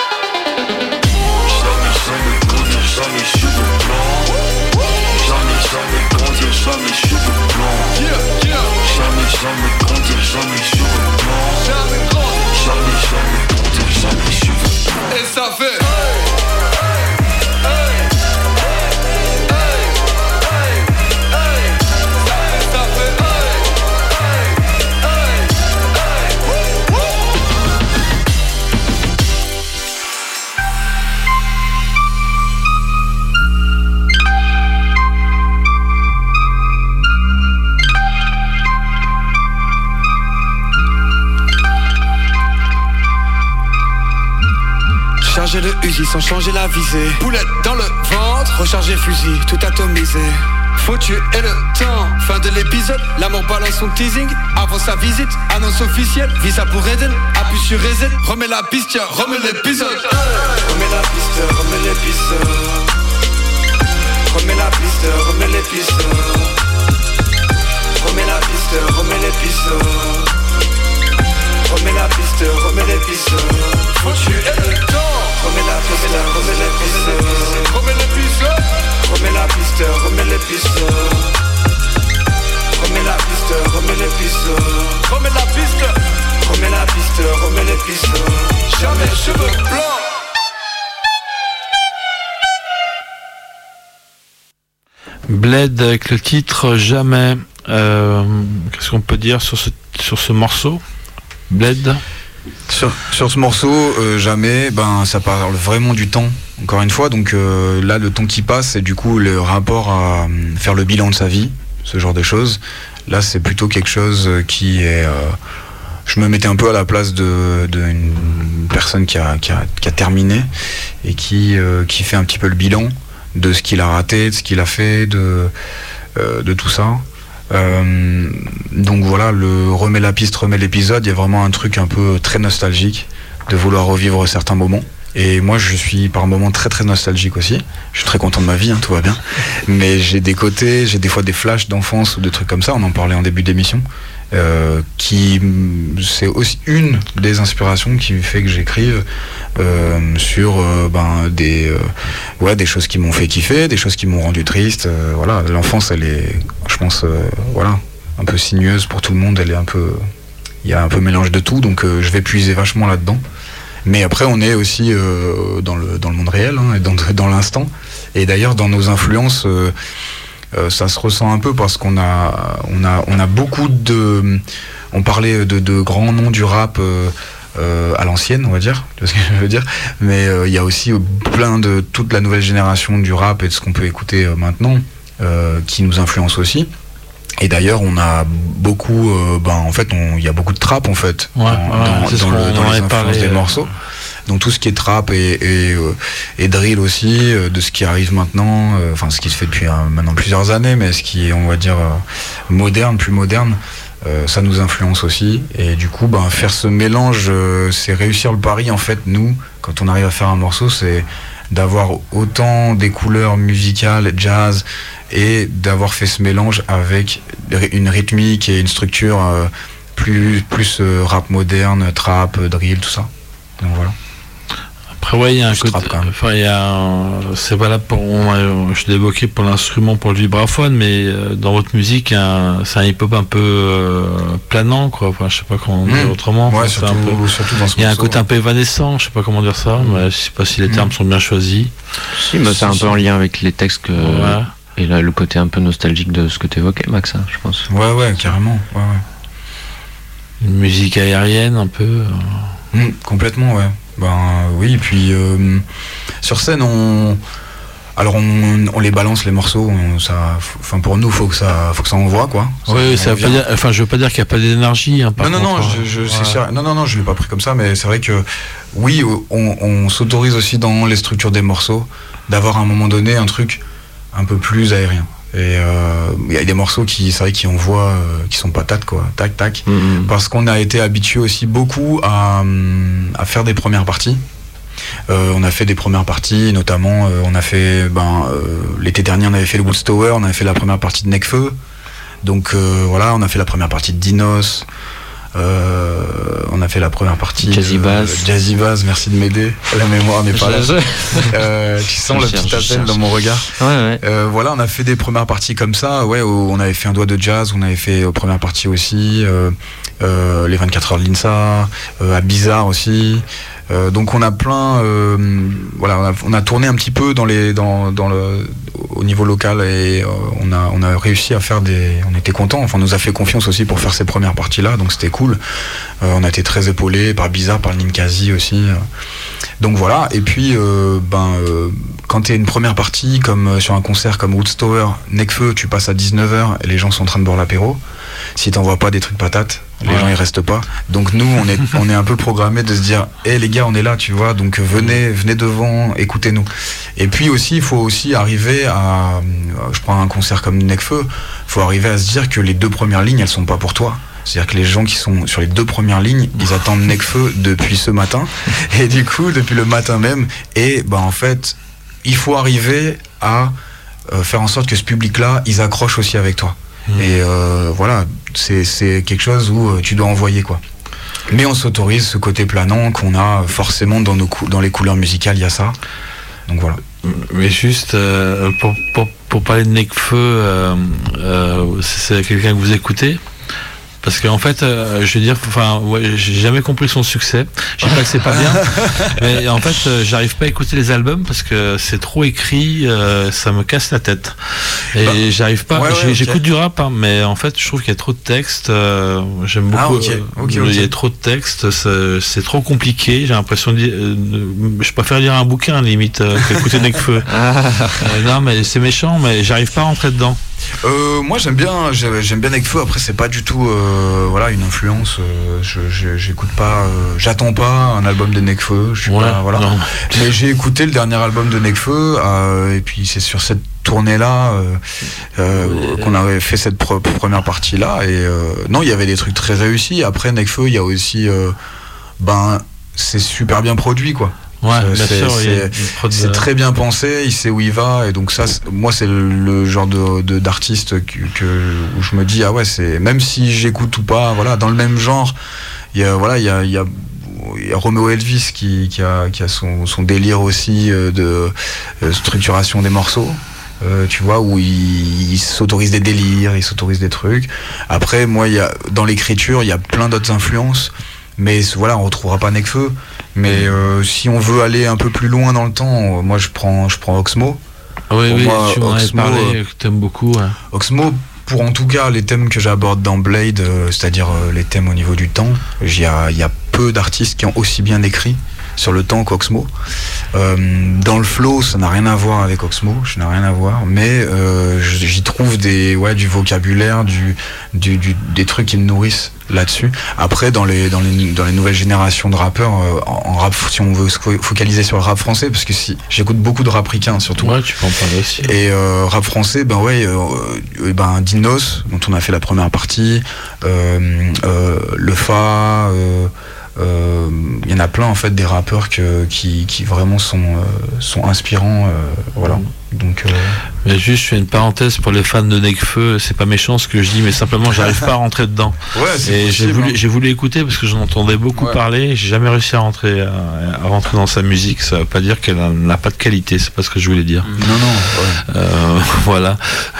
Jamais, jamais grandir, jamais cheveux blancs. Jamais, jamais grandir, jamais cheveux blancs. Yeah, yeah. Jamais, jamais grandir, jamais cheveux blancs. Jamais grandir, jamais, jamais grandir, jamais cheveux blancs. Et ça fait hey. changer de Uzi sans changer la visée. Boulette dans le ventre, recharger fusil, tout atomisé. Faut tuer le temps, fin de l'épisode. L'amour balance son teasing avant sa visite. Annonce officielle, visa pour Eden. Appuie sur reset, remets la piste, tiens, remets l'épisode. Remets la piste, remets l'épisode. Remets la piste, remets l'épisode. Remets la piste, remets l'épisode. Remets la piste, remets l'épisode. Faut tuer le temps. Remets la piste, remets l'épisode. Remets l'épisode. Remets la piste, remets l'épisode. Remets la piste, remets l'épisode. Remets la piste, remets la piste, remets l'épisode. Jamais cheveux blancs. Bled avec le titre Jamais. Euh, qu'est-ce qu'on peut dire sur ce, sur ce morceau, Bled? Sur, sur ce morceau, euh, Jamais, ben, ça parle vraiment du temps, encore une fois. Donc euh, là, le temps qui passe, et du coup, le rapport à euh, faire le bilan de sa vie, ce genre de choses. Là, c'est plutôt quelque chose qui est... Euh, je me mettais un peu à la place de, de une personne qui a, qui a, qui a terminé et qui, euh, qui fait un petit peu le bilan de ce qu'il a raté, de ce qu'il a fait, de, euh, de tout ça. Euh, donc voilà, le remet la piste, remet l'épisode, il y a vraiment un truc un peu très nostalgique de vouloir revivre certains moments. Et moi je suis par moments très très nostalgique aussi. Je suis très content de ma vie, hein, tout va bien. Mais j'ai des côtés, j'ai des fois des flashs d'enfance ou des trucs comme ça, on en parlait en début d'émission. Euh, qui c'est aussi une des inspirations qui fait que j'écrive euh, sur euh, ben, des, euh, ouais, des choses qui m'ont fait kiffer, des choses qui m'ont rendu triste. Euh, voilà, l'enfance, elle est, je pense, euh, voilà, un peu sinueuse pour tout le monde. Elle est un peu, il y a un peu mélange de tout, donc euh, je vais puiser vachement là-dedans. Mais après, on est aussi euh, dans le dans le monde réel, hein, et dans dans l'instant. Et d'ailleurs, dans nos influences. Euh, Euh, ça se ressent un peu parce qu'on a, on a, on a beaucoup de... On parlait de, de grands noms du rap euh, euh, à l'ancienne, on va dire, tu vois ce que je veux dire. Mais il euh, y a aussi plein de... toute la nouvelle génération du rap et de ce qu'on peut écouter euh, maintenant euh, qui nous influence aussi. Et d'ailleurs, on a beaucoup... Euh, ben, en fait, il y a beaucoup de trap, en fait, ouais, dans, ouais, dans, dans, le, dans les influences parlé, des euh... morceaux. Donc tout ce qui est trap et, et, euh, et drill aussi, euh, de ce qui arrive maintenant, euh, enfin ce qui se fait depuis euh, maintenant plusieurs années, mais ce qui est, on va dire, euh, moderne, plus moderne, euh, ça nous influence aussi. Et du coup, ben, faire ce mélange, euh, c'est réussir le pari, en fait, nous, quand on arrive à faire un morceau, c'est d'avoir autant des couleurs musicales, jazz, et d'avoir fait ce mélange avec une rythmique et une structure euh, plus, plus euh, rap moderne, trap, drill, tout ça. Donc voilà. Après, ouais, il y a un côté. Enfin, il y a un, c'est valable pour. On, je l'ai évoqué pour l'instrument, pour le vibraphone, mais euh, dans votre musique, un, c'est un hip-hop un peu euh, planant, quoi. Enfin, je sais pas comment dire mmh. autrement. Ouais, enfin, surtout, un peu, surtout dans ce il y a morceau, un côté ouais. un peu évanescent, je sais pas comment dire ça. Mmh. Ouais, je sais pas si les termes mmh. sont bien choisis. Si, bah, c'est un peu en lien avec les textes que. Ouais. Et là, le côté un peu nostalgique de ce que tu évoquais, Max, hein, je pense. Ouais, ouais, carrément. Ouais, ouais. Une musique aérienne, un peu. Euh... Mmh, complètement, ouais. Ben oui, puis euh, sur scène, on, alors on, on les balance les morceaux. On, ça, enfin pour nous, faut que ça, faut que ça envoie quoi. Ça, oui, ça veut pas dire, enfin, je veux pas dire qu'il n'y a pas d'énergie. Hein, non, non, non, je, je, ouais. c'est sûr, non, non, non, je l'ai pas pris comme ça, mais c'est vrai que oui, on, on s'autorise aussi dans les structures des morceaux d'avoir à un moment donné un truc un peu plus aérien. Et il euh, y a des morceaux qui, c'est vrai, qui envoient, euh, qui sont patates quoi, tac tac, mmh. parce qu'on a été habitué aussi beaucoup à, à faire des premières parties. Euh, on a fait des premières parties, notamment, euh, on a fait, ben, euh, l'été dernier, on avait fait le Woodstower, on avait fait la première partie de Nekfeu. Donc euh, voilà, on a fait la première partie de Dinos. Euh, on a fait la première partie Jazzy Bass. Jazzy Bass, merci de m'aider. La mémoire n'est pas là. euh, tu sens le petit appel dans mon regard. Ouais, ouais. Euh, voilà, on a fait des premières parties comme ça. Ouais, où on avait fait un doigt de jazz, on avait fait euh, première partie aussi. Euh, euh, les vingt-quatre heures de l'INSA, euh, à Bizarre aussi. Euh, donc on a plein, euh, voilà, on a, on a tourné un petit peu dans les, dans, dans le, au niveau local et euh, on a, on a réussi à faire des, on était contents. Enfin, on nous a fait confiance aussi pour faire ces premières parties-là, donc c'était cool. Euh, on a été très épaulés par Bizarre, par Ninkasi aussi. Donc voilà. Et puis, euh, ben, euh, quand t'es une première partie, comme sur un concert comme Woodstower, Nekfeu, tu passes à dix-neuf heures et les gens sont en train de boire l'apéro. si t'envoies pas des trucs patates, les ouais. gens ils restent pas. Donc nous on est on est un peu programmé de se dire hé hey, les gars on est là tu vois, donc venez venez devant, écoutez-nous. Et puis aussi il faut aussi arriver à, je prends un concert comme Nekfeu, faut arriver à se dire que les deux premières lignes elles sont pas pour toi. C'est-à-dire que les gens qui sont sur les deux premières lignes, ils attendent Nekfeu depuis ce matin, et du coup depuis le matin même, et bah en fait il faut arriver à euh, faire en sorte que ce public-là ils accrochent aussi avec toi. Mmh. Et euh, voilà, c'est, c'est quelque chose où euh, tu dois envoyer quoi. Mais on s'autorise ce côté planant qu'on a forcément dans, nos cou- dans les couleurs musicales, il y a ça. Donc voilà. Mais juste euh, pour, pour, pour parler de Nekfeu, euh, euh, c'est quelqu'un que vous écoutez? Parce qu'en fait, euh, je veux dire, enfin, ouais, j'ai jamais compris son succès. Je sais pas que c'est pas bien, mais en fait, euh, j'arrive pas à écouter les albums parce que c'est trop écrit, euh, ça me casse la tête. Et bah, j'arrive pas. Ouais, ouais, okay. J'écoute du rap, hein, mais en fait, je trouve qu'il y a trop de textes. Euh, j'aime beaucoup. Ah, okay. Okay, euh, okay. Il y a trop de textes, c'est, c'est trop compliqué. J'ai l'impression de, euh, je préfère lire un bouquin limite euh, qu'écouter Nekfeu. euh, non, mais c'est méchant, mais j'arrive pas à rentrer dedans. Euh, moi j'aime bien j'aime bien Nekfeu. Après c'est pas du tout euh, voilà une influence. Euh, je, je j'écoute pas, euh, j'attends pas un album de Nekfeu. Je suis ouais, pas voilà. Non. Mais j'ai écouté le dernier album de Nekfeu euh, et puis c'est sur cette tournée là euh, euh, qu'on avait fait cette pre- première partie là et euh, non il y avait des trucs très réussis. Après Nekfeu il y a aussi euh, ben c'est super bien produit quoi. Ouais, euh, bien c'est, sûr, c'est, prod... c'est très bien pensé, il sait où il va et donc ça, c'est, moi c'est le, le genre de, de d'artiste que, que où je me dis ah ouais c'est même si j'écoute ou pas voilà dans le même genre il y a voilà il y a il y a il y a Romeo Elvis qui, qui a qui a son, son délire aussi de structuration des morceaux. Euh, tu vois où il, il s'autorise des délires, il s'autorise des trucs. Après moi il y a dans l'écriture il y a plein d'autres influences. Mais voilà, on retrouvera pas Nekfeu. Mais euh, si on veut aller un peu plus loin dans le temps, euh, moi je prends, je prends Oxmo. Oui, pour oui, moi, tu m'en avais Oxmo, parlé, euh, que t'aimes beaucoup. Ouais. Oxmo, pour en tout cas les thèmes que j'aborde dans Blade, euh, c'est-à-dire euh, les thèmes au niveau du temps, il y a, y a peu d'artistes qui ont aussi bien écrit sur le temps qu'Oxmo. Euh, dans le flow, ça n'a rien à voir avec Oxmo, je n'ai rien à voir, mais euh, j'y trouve des, ouais, du vocabulaire, du, du, du, des trucs qui me nourrissent là-dessus. Après, dans les, dans les, dans les nouvelles générations de rappeurs, euh, en, en rap, si on veut se focaliser sur le rap français, parce que si j'écoute beaucoup de rap ricain surtout. Ouais, tu peux en parler aussi. Et euh, rap français, ben ouais, euh, euh, ben Dinos, dont on a fait la première partie, euh, euh, Le Fa. Euh, il euh, y en a plein en fait des rappeurs que, qui, qui vraiment sont, euh, sont inspirants euh, voilà donc euh... mais juste je fais une parenthèse pour les fans de Nekfeu, c'est pas méchant ce que je dis mais simplement j'arrive pas à rentrer dedans. Ouais, c'est et possible, j'ai voulu, hein. j'ai voulu écouter parce que j'en entendais beaucoup ouais. parler, j'ai jamais réussi à rentrer à, à rentrer dans sa musique. Ça veut pas dire qu'elle n'a pas de qualité, c'est pas ce que je voulais dire. Non non ouais. euh, voilà.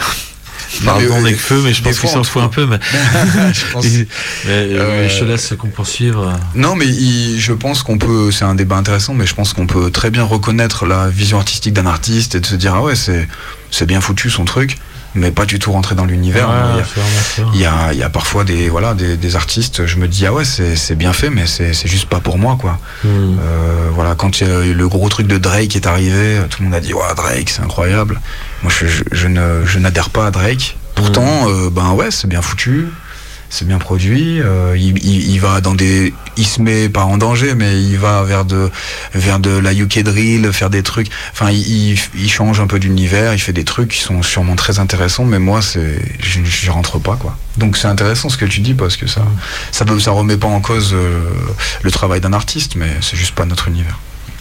Pardon Nekfeu, mais je pense qu'il s'en fout un peu. Mais, je, pense... mais euh... je te laisse poursuivre. Non, mais il, je pense qu'on peut. C'est un débat intéressant, mais je pense qu'on peut très bien reconnaître la vision artistique d'un artiste et de se dire ah ouais c'est c'est bien foutu son truc, mais pas du tout rentrer dans l'univers. Ouais, il, y a, il, y a, il y a parfois des voilà des, des artistes. Je me dis ah ouais c'est c'est bien fait, mais c'est c'est juste pas pour moi quoi. Mm. Euh, voilà quand il y a le gros truc de Drake est arrivé, tout le monde a dit ouais Drake c'est incroyable. Moi je, je, je ne je n'adhère pas à Drake. Pourtant, euh, ben ouais, c'est bien foutu, c'est bien produit. Euh, il, il, il va dans des, il se met pas en danger, mais il va vers de, vers de la U K drill, faire des trucs. Enfin, il, il, il change un peu d'univers, il fait des trucs qui sont sûrement très intéressants, mais moi, c'est, je, je rentre pas quoi. Donc c'est intéressant ce que tu dis parce que ça, ça, ça remet pas en cause euh, le travail d'un artiste, mais c'est juste pas notre univers.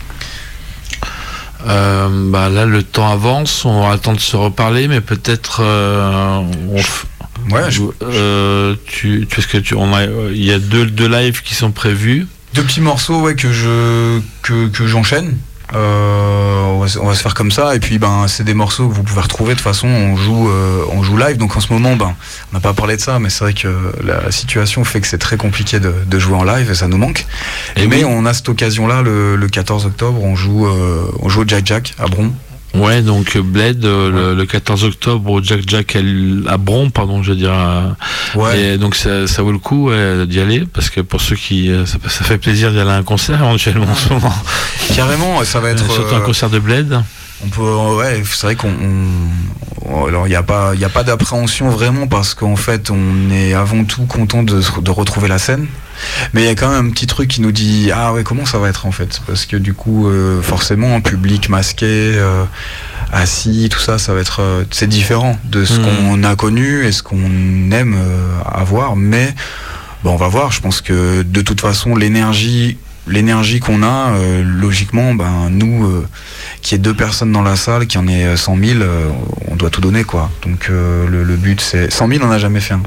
Euh, bah là le temps avance, on aura le temps de se reparler, mais peut-être euh, on f... ouais, je... euh, tu, tu, parce que tu, on a, il y a deux, deux lives qui sont prévus. Deux petits morceaux ouais que je que, que j'enchaîne. Euh, on, va, on va se faire comme ça et puis ben c'est des morceaux que vous pouvez retrouver de toute façon on joue euh, on joue live donc en ce moment ben on n'a pas parlé de ça mais c'est vrai que la situation fait que c'est très compliqué de, de jouer en live et ça nous manque et mais oui. On a cette occasion là le, le quatorze octobre on joue euh, on joue au Jack Jack à Bron. Ouais, donc Bled euh, ouais. le, le quatorze octobre au Jack Jack à Bron, pardon, je veux dire. Euh, ouais. Et donc ça, ça vaut le coup ouais, d'y aller parce que pour ceux qui, ça, ça fait plaisir d'y aller à un concert éventuellement en ce moment. Carrément, ça va être surtout euh, un concert de Bled. On peut, ouais, c'est vrai qu'on, on, alors il n'y a pas, il y a pas d'appréhension vraiment parce qu'en fait on est avant tout content de, de retrouver la scène. Mais il y a quand même un petit truc qui nous dit ah ouais comment ça va être en fait, parce que du coup euh, forcément un public masqué, euh, assis, tout ça, ça va être euh, c'est différent de ce mmh. qu'on a connu et ce qu'on aime euh, avoir. Mais bon, on va voir. Je pense que de toute façon l'énergie l'énergie qu'on a, euh, logiquement, ben nous, euh, qui est deux personnes dans la salle, qui en est cent mille, euh, on doit tout donner, quoi. Donc euh, le, le but, c'est cent mille, on n'a jamais fait un.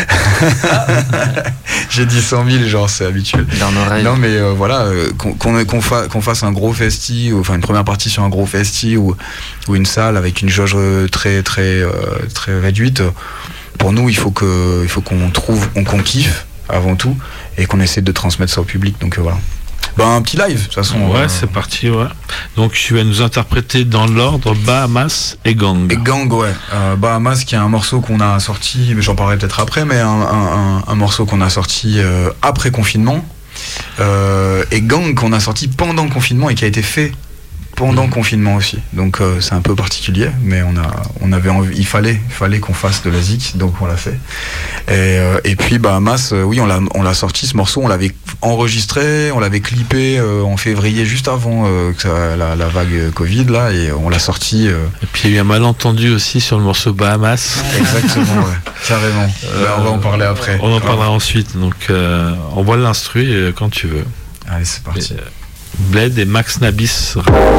J'ai dit cent mille, genre c'est habituel. Dans nos rêves. Non, mais euh, voilà, euh, qu'on, qu'on, qu'on, fa- qu'on fasse un gros festi, ou, enfin une première partie sur un gros festi ou, ou une salle avec une jauge très très euh, très réduite. Pour nous, il faut que, il faut qu'on trouve, qu'on, qu'on kiffe avant tout, et qu'on essaie de transmettre ça au public. Donc euh, voilà. Ben, un petit live, de toute façon. Ouais, euh... c'est parti, ouais. Donc tu vas nous interpréter dans l'ordre Bahamas et Gang. Et Gang, ouais. Euh, Bahamas, qui est un morceau qu'on a sorti, mais j'en parlerai peut-être après, mais un, un, un, un morceau qu'on a sorti euh, après confinement. Euh, et Gang qu'on a sorti pendant le confinement et qui a été fait pendant le confinement aussi. Donc euh, c'est un peu particulier, mais on a, on avait envie, il fallait, il fallait qu'on fasse de la zik, donc on l'a fait. Et, euh, et puis Bahamas, euh, oui, on l'a, on l'a sorti ce morceau, on l'avait enregistré, on l'avait clippé euh, en février, juste avant euh, que ça, la, la vague Covid là, et on l'a sorti. Euh... Et puis il y a eu un malentendu aussi sur le morceau Bahamas. Exactement, ouais, carrément. Euh, ben, on va en parler après. On en parlera ensuite. Donc euh, on voit l'instru euh, quand tu veux. Allez, c'est parti. Et, euh, Blade et Max Nabis.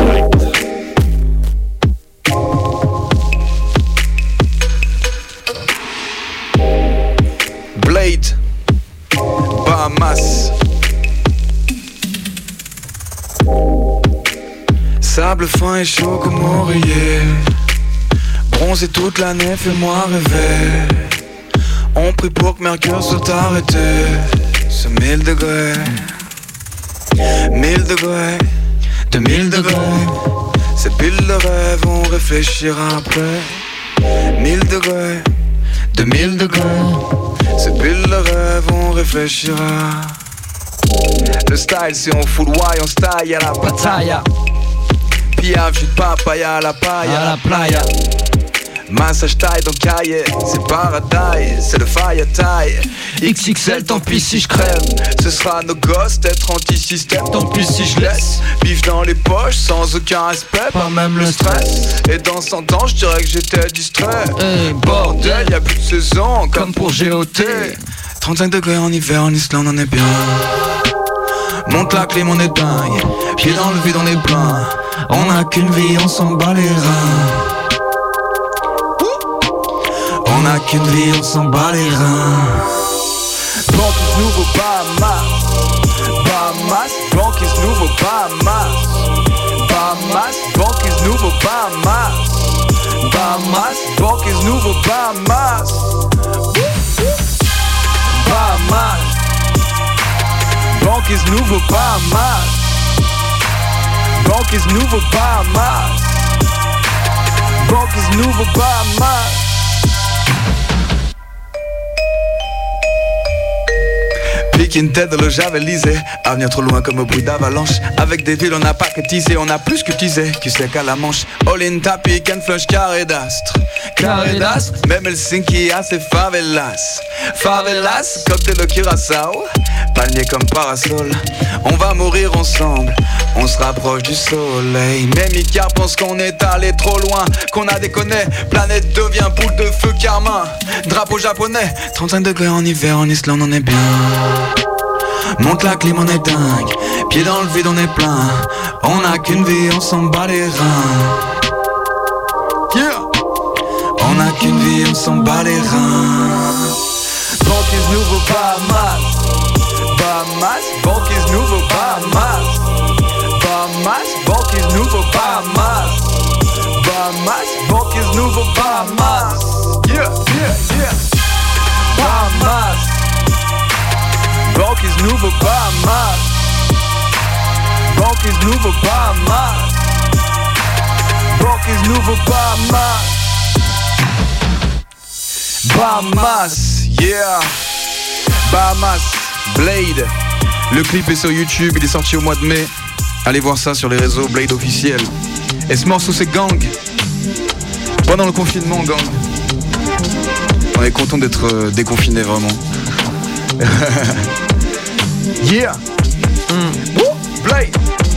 Blade, Bahamas. Sable fin et chaud comme oreiller. Bronzé toute l'année, fais-moi rêver. On prie pour que Mercure soit arrêté. Ce mille degrés. Mille degrés, deux mille degrés. C'est pile de rêve, on réfléchira après. Mille degrés, deux mille degrés. C'est pile de rêve, on réfléchira. Le style c'est on full wire, on style à la pataya. Piaf, jus de papaya à la paille, à la playa. Massage taille dans cahier, c'est paradise, c'est le fire taille. X X L, tant pis si je crève. Ce sera nos gosses d'être anti-système, tant pis si je laisse. Bif dans les poches, sans aucun respect, pas même le stress. Et dans cent ans, je dirais que j'étais distrait. Hey, bordel, y'a plus de saison, comme pour G O T. trente-cinq degrés en hiver, en Islande, on est bien. Monte la clim, on est dingue. Pied dans le vide, on est plein. On a qu'une vie, on s'en bat les reins. On a qu'une vie, on s'en bat les reins. Banquise nouveau Bahamas. Bahamas, banquise nouveau Bahamas. Bahamas, banquise nouveau Bahamas. Bahamas, banquise nouveau Bahamas. Bahamas, banquise nouveau Bahamas. Banquise nouveau Bahamas. Banquise nouveau Bahamas. Pique une tête de le javelisé. Avenir trop loin comme au bruit d'avalanche. Avec des villes on n'a pas que teasé, on a plus que teasé. Qui sait qu'à la manche. All in tapis, can flush, carré d'astre. Carré d'astre, même Helsinki a ses favelas. Favelas, cocktail au Curaçao. Palmier comme parasol. On va mourir ensemble, on se rapproche du soleil. Mais Mika pense qu'on est allé trop loin, qu'on a déconné. Planète devient boule de feu carmin. Drapeau japonais, trente-cinq degrés en hiver, en Islande on est bien. Monte la clim, on est dingue. Pied dans le vide, on est plein. On a qu'une vie, on s'en bat les reins. Yeah. On a qu'une vie, on s'en bat les reins. Banquise nouveau Bahamas. Bahamas, banquise nouveau Bahamas. Bahamas, banquise nouveau Bahamas. Bahamas, banquise nouveau Bahamas. Yeah, yeah, yeah. Bahamas, banquise nouveau Bahamas. Banquise nouveau Bahamas. Banquise nouveau Bahamas. Bahamas, yeah. Bahamas, Blade. Le clip est sur YouTube, il est sorti au mois de mai. Allez voir ça sur les réseaux Blade officiel. Et ce morceau c'est Gang. Pendant le confinement, gang. On est content d'être euh, déconfinés, vraiment. Yeah. Mm. Ouh, Blade.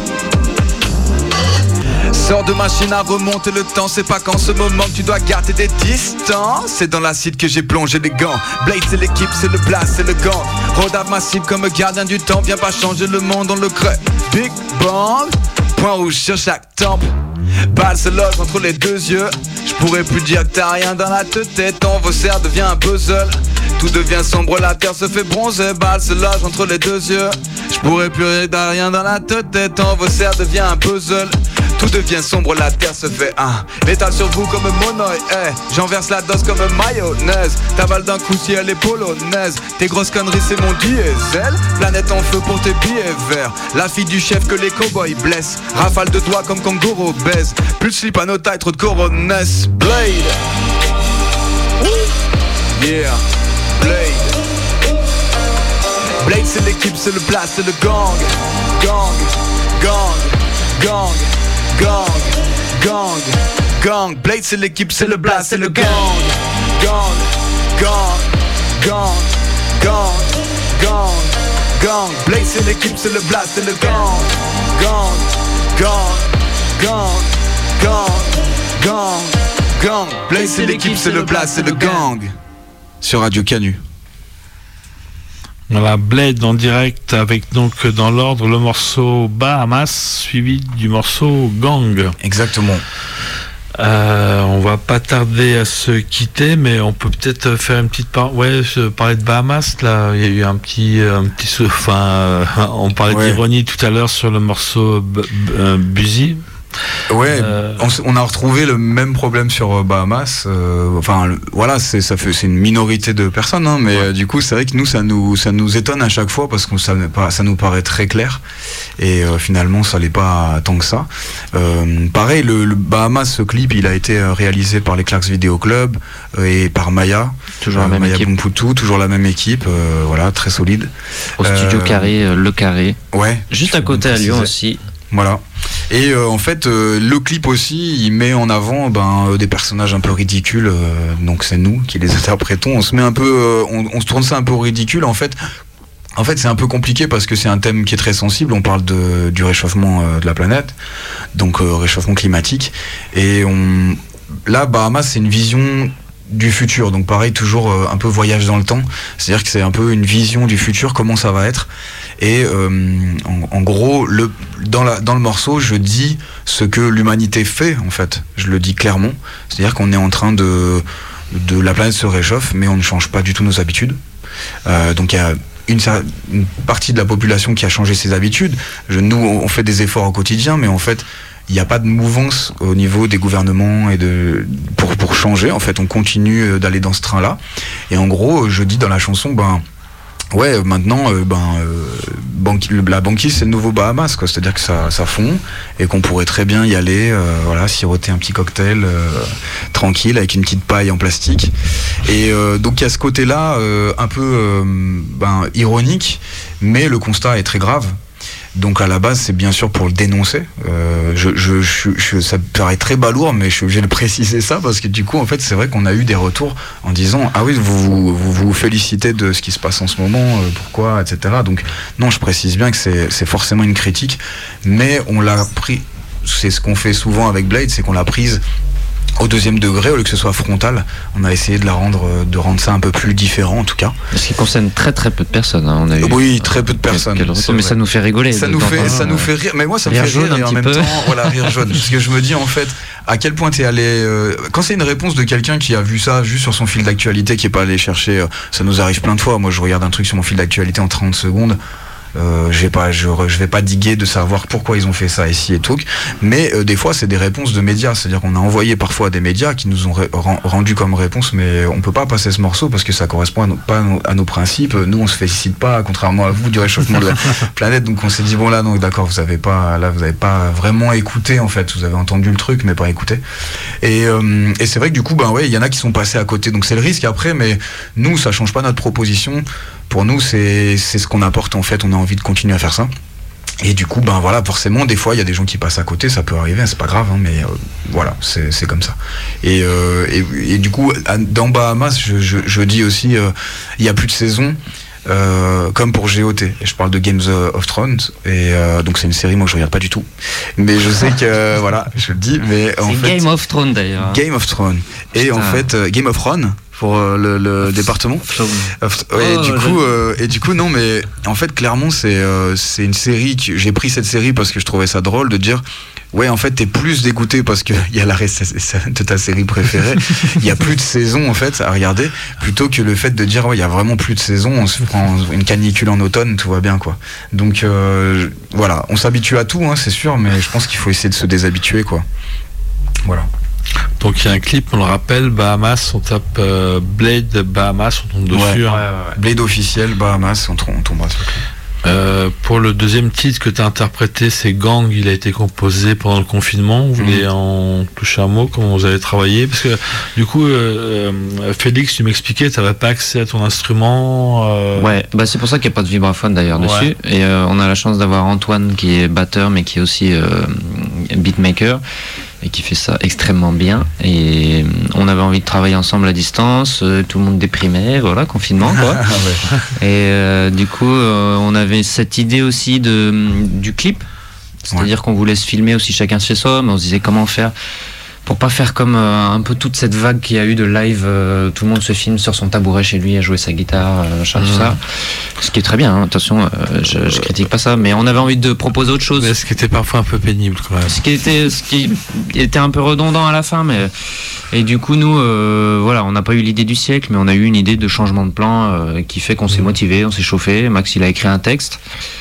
Sors de machine à remonter le temps, c'est pas qu'en ce moment que tu dois garder des distances. C'est dans l'acide que j'ai plongé les gants. Blade c'est l'équipe, c'est le blast, c'est le gant. Rodave massif comme gardien du temps, viens pas changer le monde, on le crée. Big Bang, point rouge sur chaque temple. Balle se loge entre les deux yeux. Je pourrais plus dire que t'as rien dans la tête. Ton vaussaire devient un puzzle. Tout devient sombre, la terre se fait bronzer. Balle se loge entre les deux yeux. Je pourrais plus dire que t'as rien dans la tête. Ton vaussaire devient un puzzle. Tout devient sombre, la terre se fait un hein. Métal sur vous comme monoï, hey. J'enverse la dose comme mayonnaise. T'avales d'un coup si elle est polonaise. Tes grosses conneries c'est mon diesel. Planète en feu pour tes billets verts. La fille du chef que les cowboys blessent. Rafale de doigts comme kangourou baise. Plus de slip à nos tailles, trop de coronesse. Blade. Yeah. Blade. Blade c'est l'équipe, c'est le blast, c'est le gang. Gang. Gang. Gang. Gang, gang, gang. Blade c'est l'équipe, c'est le blast, c'est le gang. Gang, gang, gang, gang, gang, gang. Blade c'est l'équipe, c'est le blast, c'est le gang. Gang, gang, gang, gang, gang, gang. Blade c'est l'équipe, c'est le blast, c'est le gang. Sur Radio Canu. Voilà, Blade en direct avec donc dans l'ordre le morceau Bahamas suivi du morceau Gang. Exactement. Euh, on va pas tarder à se quitter, mais on peut peut-être faire une petite par... ouais, je parlais de Bahamas là, il y a eu un petit, un petit, enfin, euh, on parlait ouais. d'ironie tout à l'heure sur le morceau B- B- Busy. Ouais, euh... on, on a retrouvé le même problème sur Bahamas. Euh, enfin, le, voilà, c'est ça fait, c'est une minorité de personnes, hein, mais ouais. euh, du coup, c'est vrai que nous, ça nous, ça nous étonne à chaque fois parce que ça, ça nous paraît très clair et euh, finalement, ça l'est pas tant que ça. Euh, pareil, le, le Bahamas, ce clip, il a été réalisé par les Clarks Video Club euh, et par Maya, toujours euh, la même Maya équipe. Bumputu, toujours la même équipe, euh, voilà, très solide. Au studio euh, Carré, euh, le Carré. Ouais. Juste à côté à Lyon aussi. Voilà. Et euh, en fait, euh, le clip aussi, il met en avant ben, euh, des personnages un peu ridicules. Euh, donc c'est nous qui les interprétons. On se met un peu, euh, on, on se tourne ça un peu au ridicule. En fait, en fait, c'est un peu compliqué parce que c'est un thème qui est très sensible. On parle de, du réchauffement euh, de la planète, donc euh, réchauffement climatique. Et on, là, Bahamas, c'est une vision du futur, donc pareil, toujours euh, un peu voyage dans le temps, c'est-à-dire que c'est un peu une vision du futur, comment ça va être, et euh, en, en gros, le, dans, la, dans le morceau, je dis ce que l'humanité fait, en fait, je le dis clairement, c'est-à-dire qu'on est en train de, de, la planète se réchauffe, mais on ne change pas du tout nos habitudes, euh, donc il y a Une, une partie de la population qui a changé ses habitudes. Je, nous, on fait des efforts au quotidien, mais en fait, il n'y a pas de mouvance au niveau des gouvernements et de, pour, pour changer. En fait, on continue d'aller dans ce train-là. Et en gros, je dis dans la chanson, ben, ouais, maintenant, euh, ben, euh, banqui, la banquise, c'est le nouveau Bahamas, quoi. C'est-à-dire que ça, ça fond et qu'on pourrait très bien y aller, euh, voilà, siroter un petit cocktail euh, tranquille avec une petite paille en plastique. Et euh, donc il y a ce côté-là euh, un peu euh, ben, ironique, mais le constat est très grave. Donc à la base, c'est bien sûr pour le dénoncer. Euh, je, je, je, je, ça paraît très balourd, mais je suis obligé de préciser ça parce que du coup, en fait, c'est vrai qu'on a eu des retours en disant ah oui, vous vous, vous, vous félicitez de ce qui se passe en ce moment, euh, pourquoi, et cetera. Donc non, je précise bien que c'est, c'est forcément une critique, mais on l'a pris. C'est ce qu'on fait souvent avec Blade, c'est qu'on l'a prise au deuxième degré au lieu que ce soit frontal. On a essayé de la rendre, de rendre ça un peu plus différent en tout cas. Ce qui concerne très très peu de personnes. Hein. On a eu, oui, très peu de personnes. Quel, quel mais ça nous fait rigoler. Ça nous fait, ça nous fait rire. Mais moi, ça me fait rire et en même peu. temps, voilà, rire jaune. Parce que je me dis en fait, à quel point t'es allé. Euh, quand c'est une réponse de quelqu'un qui a vu ça juste sur son fil d'actualité, qui est pas allé chercher. Euh, ça nous arrive plein de fois. Moi, je regarde un truc sur mon fil d'actualité en trente secondes. Euh, j'ai pas, je, je vais pas diguer de savoir pourquoi ils ont fait ça ici et tout, mais euh, des fois c'est des réponses de médias, c'est-à-dire qu'on a envoyé parfois des médias qui nous ont ré- rendu comme réponse, mais on peut pas passer ce morceau parce que ça correspond à no- pas à nos, à nos principes. Nous on se félicite pas, contrairement à vous, du réchauffement de la planète, donc on s'est dit bon là non d'accord, vous avez pas, là vous avez pas vraiment écouté en fait, vous avez entendu le truc mais pas écouté. Et, euh, et c'est vrai que du coup ben ouais, il y en a qui sont passés à côté, donc c'est le risque après, mais nous ça change pas notre proposition. Pour nous, c'est, c'est ce qu'on apporte en fait. On a envie de continuer à faire ça. Et du coup, ben voilà, forcément, des fois, il y a des gens qui passent à côté, ça peut arriver, c'est pas grave, hein, mais euh, voilà, c'est, c'est comme ça. Et, euh, et, et du coup, dans Bahamas, je, je, je dis aussi, euh, il y a plus de saison. Euh, comme pour G O T, et je parle de Games of Thrones, et euh, donc c'est une série moi que je regarde pas du tout, mais je sais que euh, voilà, je le dis, mais en c'est fait Game of Thrones d'ailleurs. Game of Thrones et Putain. en fait euh, Game of Thrones pour euh, le, le département. Of, ouais, oh, et du coup, euh, et du coup non, mais en fait clairement c'est euh, c'est une série que j'ai pris cette série parce que je trouvais ça drôle de dire. Ouais, en fait, t'es plus dégoûté parce qu'il y a l'arrêt de ta série préférée. Il y a plus de saison, en fait, à regarder, plutôt que le fait de dire, ouais, il y a vraiment plus de saison, on se prend une canicule en automne, tout va bien, quoi. Donc, euh, voilà, on s'habitue à tout, hein, c'est sûr, mais je pense qu'il faut essayer de se déshabituer, quoi. Voilà. Donc il y a un clip, on le rappelle, Bahamas, on tape euh, Blade Bahamas, on tombe dessus. Ouais, hein. ouais, ouais. Blade officiel, Bahamas, on, on tombera sur le clip. Euh, pour le deuxième titre que tu as interprété, c'est Gang, il a été composé pendant le confinement. Vous voulez mmh. en toucher un mot, comment vous avez travaillé? Parce que du coup, euh, Félix, tu m'expliquais, tu n'avais pas accès à ton instrument. Euh... Ouais, bah c'est pour ça qu'il n'y a pas de vibraphone d'ailleurs ouais. dessus. Et euh, on a la chance d'avoir Antoine qui est batteur, mais qui est aussi euh, beatmaker. Et qui fait ça extrêmement bien. Et on avait envie de travailler ensemble à distance, euh, tout le monde déprimait, voilà, confinement quoi. ouais. Et euh, du coup, euh, on avait cette idée aussi de, du clip, c'est-à-dire ouais. qu'on voulait se filmer aussi chacun chez soi, mais on se disait comment faire pour pas faire comme euh, un peu toute cette vague qu'il y a eu de live, euh, tout le monde se filme sur son tabouret chez lui à jouer sa guitare, euh, machin, mmh. tout ça. Ce qui est très bien, hein, attention, euh, je, je critique pas ça, mais on avait envie de proposer autre chose. Mais ce qui était parfois un peu pénible quand même. Ce qui était, ce qui était un peu redondant à la fin, mais et du coup nous, euh, voilà, on n'a pas eu l'idée du siècle, mais on a eu une idée de changement de plan euh, qui fait qu'on mmh. s'est motivé, on s'est chauffé. Max il a écrit un texte.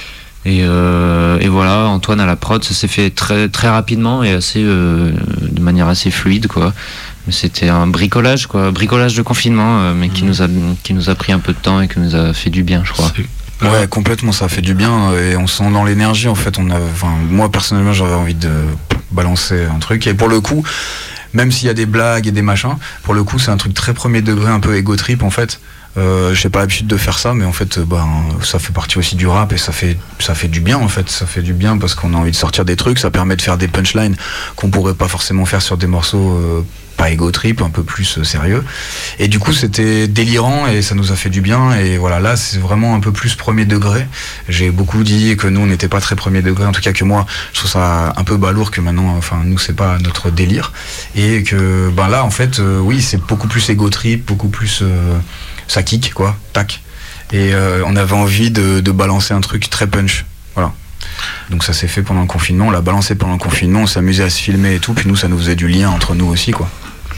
Et, euh, et voilà, Antoine à la prod, ça s'est fait très très rapidement et assez euh, de manière assez fluide quoi. Mais c'était un bricolage quoi, bricolage de confinement, euh, mais qui mmh. nous a qui nous a pris un peu de temps et qui nous a fait du bien, je crois. Ouais, complètement, ça fait du bien et on sent dans l'énergie en fait. On a, enfin, moi personnellement, j'avais envie de balancer un truc et pour le coup, même s'il y a des blagues et des machins, pour le coup, c'est un truc très premier degré, un peu ego trip en fait. Euh, j'ai pas l'habitude de faire ça, mais en fait, ben, ça fait partie aussi du rap et ça fait, ça fait du bien en fait. Ça fait du bien parce qu'on a envie de sortir des trucs, ça permet de faire des punchlines qu'on pourrait pas forcément faire sur des morceaux euh, pas ego trip, un peu plus euh, sérieux. Et du coup, c'était délirant et ça nous a fait du bien. Et voilà, là, c'est vraiment un peu plus premier degré. J'ai beaucoup dit que nous, on n'était pas très premier degré, en tout cas que moi, je trouve ça un peu balourd que maintenant, enfin, nous, c'est pas notre délire. Et que, ben là, en fait, euh, oui, c'est beaucoup plus ego trip, beaucoup plus. Euh, ça kick quoi, tac. Et euh, on avait envie de, de balancer un truc très punch, voilà. Donc ça s'est fait pendant le confinement, on l'a balancé pendant le confinement, on s'amusait à se filmer et tout, puis nous ça nous faisait du lien entre nous aussi quoi.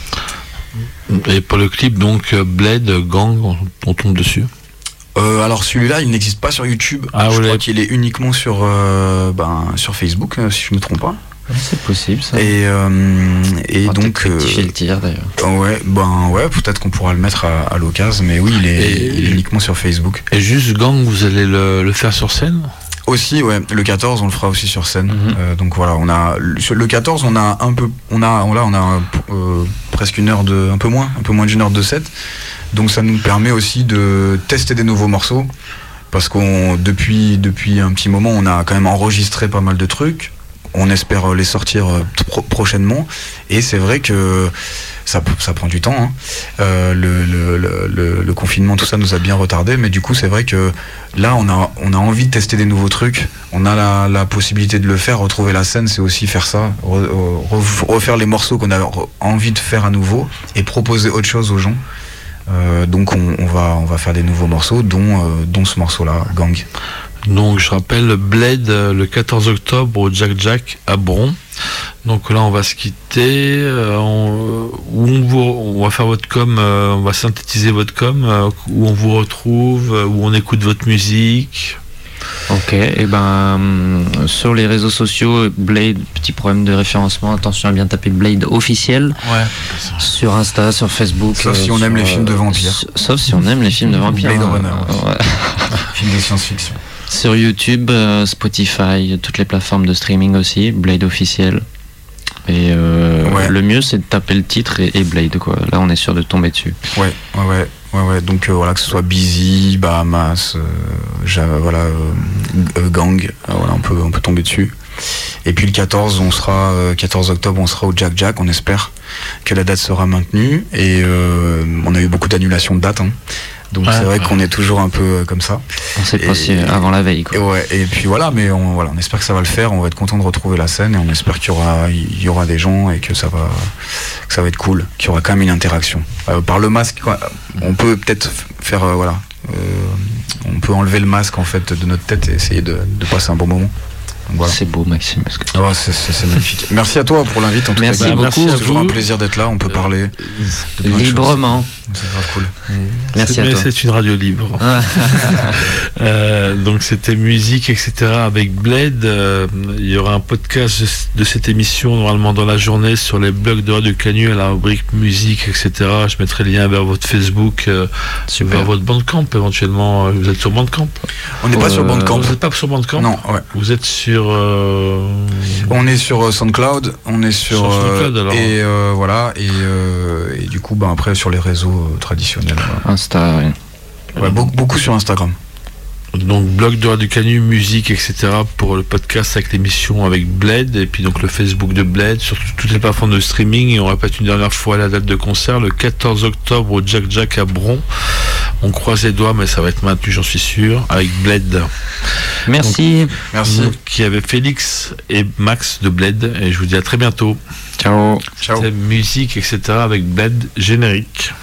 Et pour le clip donc Blade, Gang, on, on tombe dessus. Euh, alors celui-là il n'existe pas sur YouTube, ah, je crois qu'il est uniquement sur, euh, ben, sur Facebook si je me trompe pas. C'est possible ça. Et, euh, et on donc. Euh, le tir d'ailleurs. Ouais, ben ouais, peut-être qu'on pourra le mettre à, à l'occasion, mais oui, il est, et, il est uniquement sur Facebook. Et juste Gang, vous allez le, le faire sur scène ? Aussi, ouais. Le quatorze, on le fera aussi sur scène. Mm-hmm. Euh, donc voilà, on a sur le quatorze, on a un peu, on a, là, on a euh, presque une heure de, un peu moins, un peu moins d'une heure de set. Donc ça nous permet aussi de tester des nouveaux morceaux, parce qu'on depuis depuis un petit moment, on a quand même enregistré pas mal de trucs. On espère les sortir pro- prochainement et c'est vrai que ça, ça prend du temps hein. euh, le, le, le, le confinement tout ça nous a bien retardé, mais du coup c'est vrai que là on a, on a envie de tester des nouveaux trucs, on a la, la possibilité de le faire, retrouver la scène c'est aussi faire ça, re, re, refaire les morceaux qu'on a envie de faire à nouveau et proposer autre chose aux gens. Euh, donc on, on, va, on va faire des nouveaux morceaux dont, euh, dont ce morceau là, Gang. Donc je rappelle Blade le quatorze octobre au Jack Jack à Bron. Donc là on va se quitter. Euh, on, où on, vous, on va faire votre com, euh, on va synthétiser votre com, euh, où on vous retrouve, euh, où on écoute votre musique. Ok, et ben sur les réseaux sociaux, Blade, petit problème de référencement, attention à bien taper Blade officiel. Ouais. Sur Insta, sur Facebook. Sauf si on sur, aime les films de vampires. Sauf si on aime les films de vampires. Blade Runner. Hein, ouais. Film de science-fiction. Sur YouTube, euh, Spotify, toutes les plateformes de streaming aussi, Blade officiel. Et euh, ouais. Le mieux c'est de taper le titre et, et Blade quoi. Là on est sûr de tomber dessus. Ouais, ouais, ouais. ouais, ouais. Donc euh, voilà, que ce soit Busy, Bahamas, euh, Java, voilà, euh, Gang, euh, voilà, on peut, on peut tomber dessus. Et puis le quatorze, on sera, euh, quatorze octobre, on sera au Jack Jack. On espère que la date sera maintenue. Et euh, on a eu beaucoup d'annulations de dates. Hein. Donc ouais, c'est vrai ouais. qu'on est toujours un peu comme ça. On sait pas si avant la veille. Quoi. Et, ouais, et puis voilà, mais on, voilà, on espère que ça va le faire. On va être content de retrouver la scène et on espère qu'il y aura, il y aura des gens et que ça va, que ça va être cool, qu'il y aura quand même une interaction. Euh, par le masque, quoi, on peut peut-être faire, euh, voilà, euh, on peut enlever le masque en fait de notre tête et essayer de, de passer un bon moment. Voilà. C'est beau, Maxime. Oh, c'est, c'est, c'est magnifique. Merci à toi pour l'invite. En tout merci cas, beaucoup. Merci c'est toujours un plaisir d'être là. On peut parler librement. C'est grave cool. Merci c'est, à toi. C'est une radio libre. euh, donc c'était musique, et cetera. Avec Bled, euh, il y aura un podcast de cette émission normalement dans la journée sur les blogs de Radio Canu à la rubrique musique, et cetera. Je mettrai le lien vers votre Facebook, euh, vers votre Bandcamp éventuellement. Vous êtes sur Bandcamp? On n'est euh, pas sur Bandcamp. Vous n'êtes pas sur Bandcamp? Non. Ouais. Vous êtes sur Euh... On est sur euh, SoundCloud, on est sur, sur SoundCloud, alors. et euh, voilà et, euh, et du coup bah après sur les réseaux euh, traditionnels. Voilà. Insta, oui. Ouais, beaucoup, beaucoup sur Instagram. Donc blog de Radio Canu, musique, et cetera pour le podcast avec l'émission avec Bled et puis donc le Facebook de Bled sur toutes les plateformes de streaming. Et on répète une dernière fois la date de concert le quatorze octobre au Jack Jack à Bron. On croise les doigts mais ça va être maintenu, j'en suis sûr, avec Bled. Merci. Donc, merci. Donc, il y avait Félix et Max de Bled et je vous dis à très bientôt. Ciao. Ciao. C'était musique, et cetera avec Bled générique.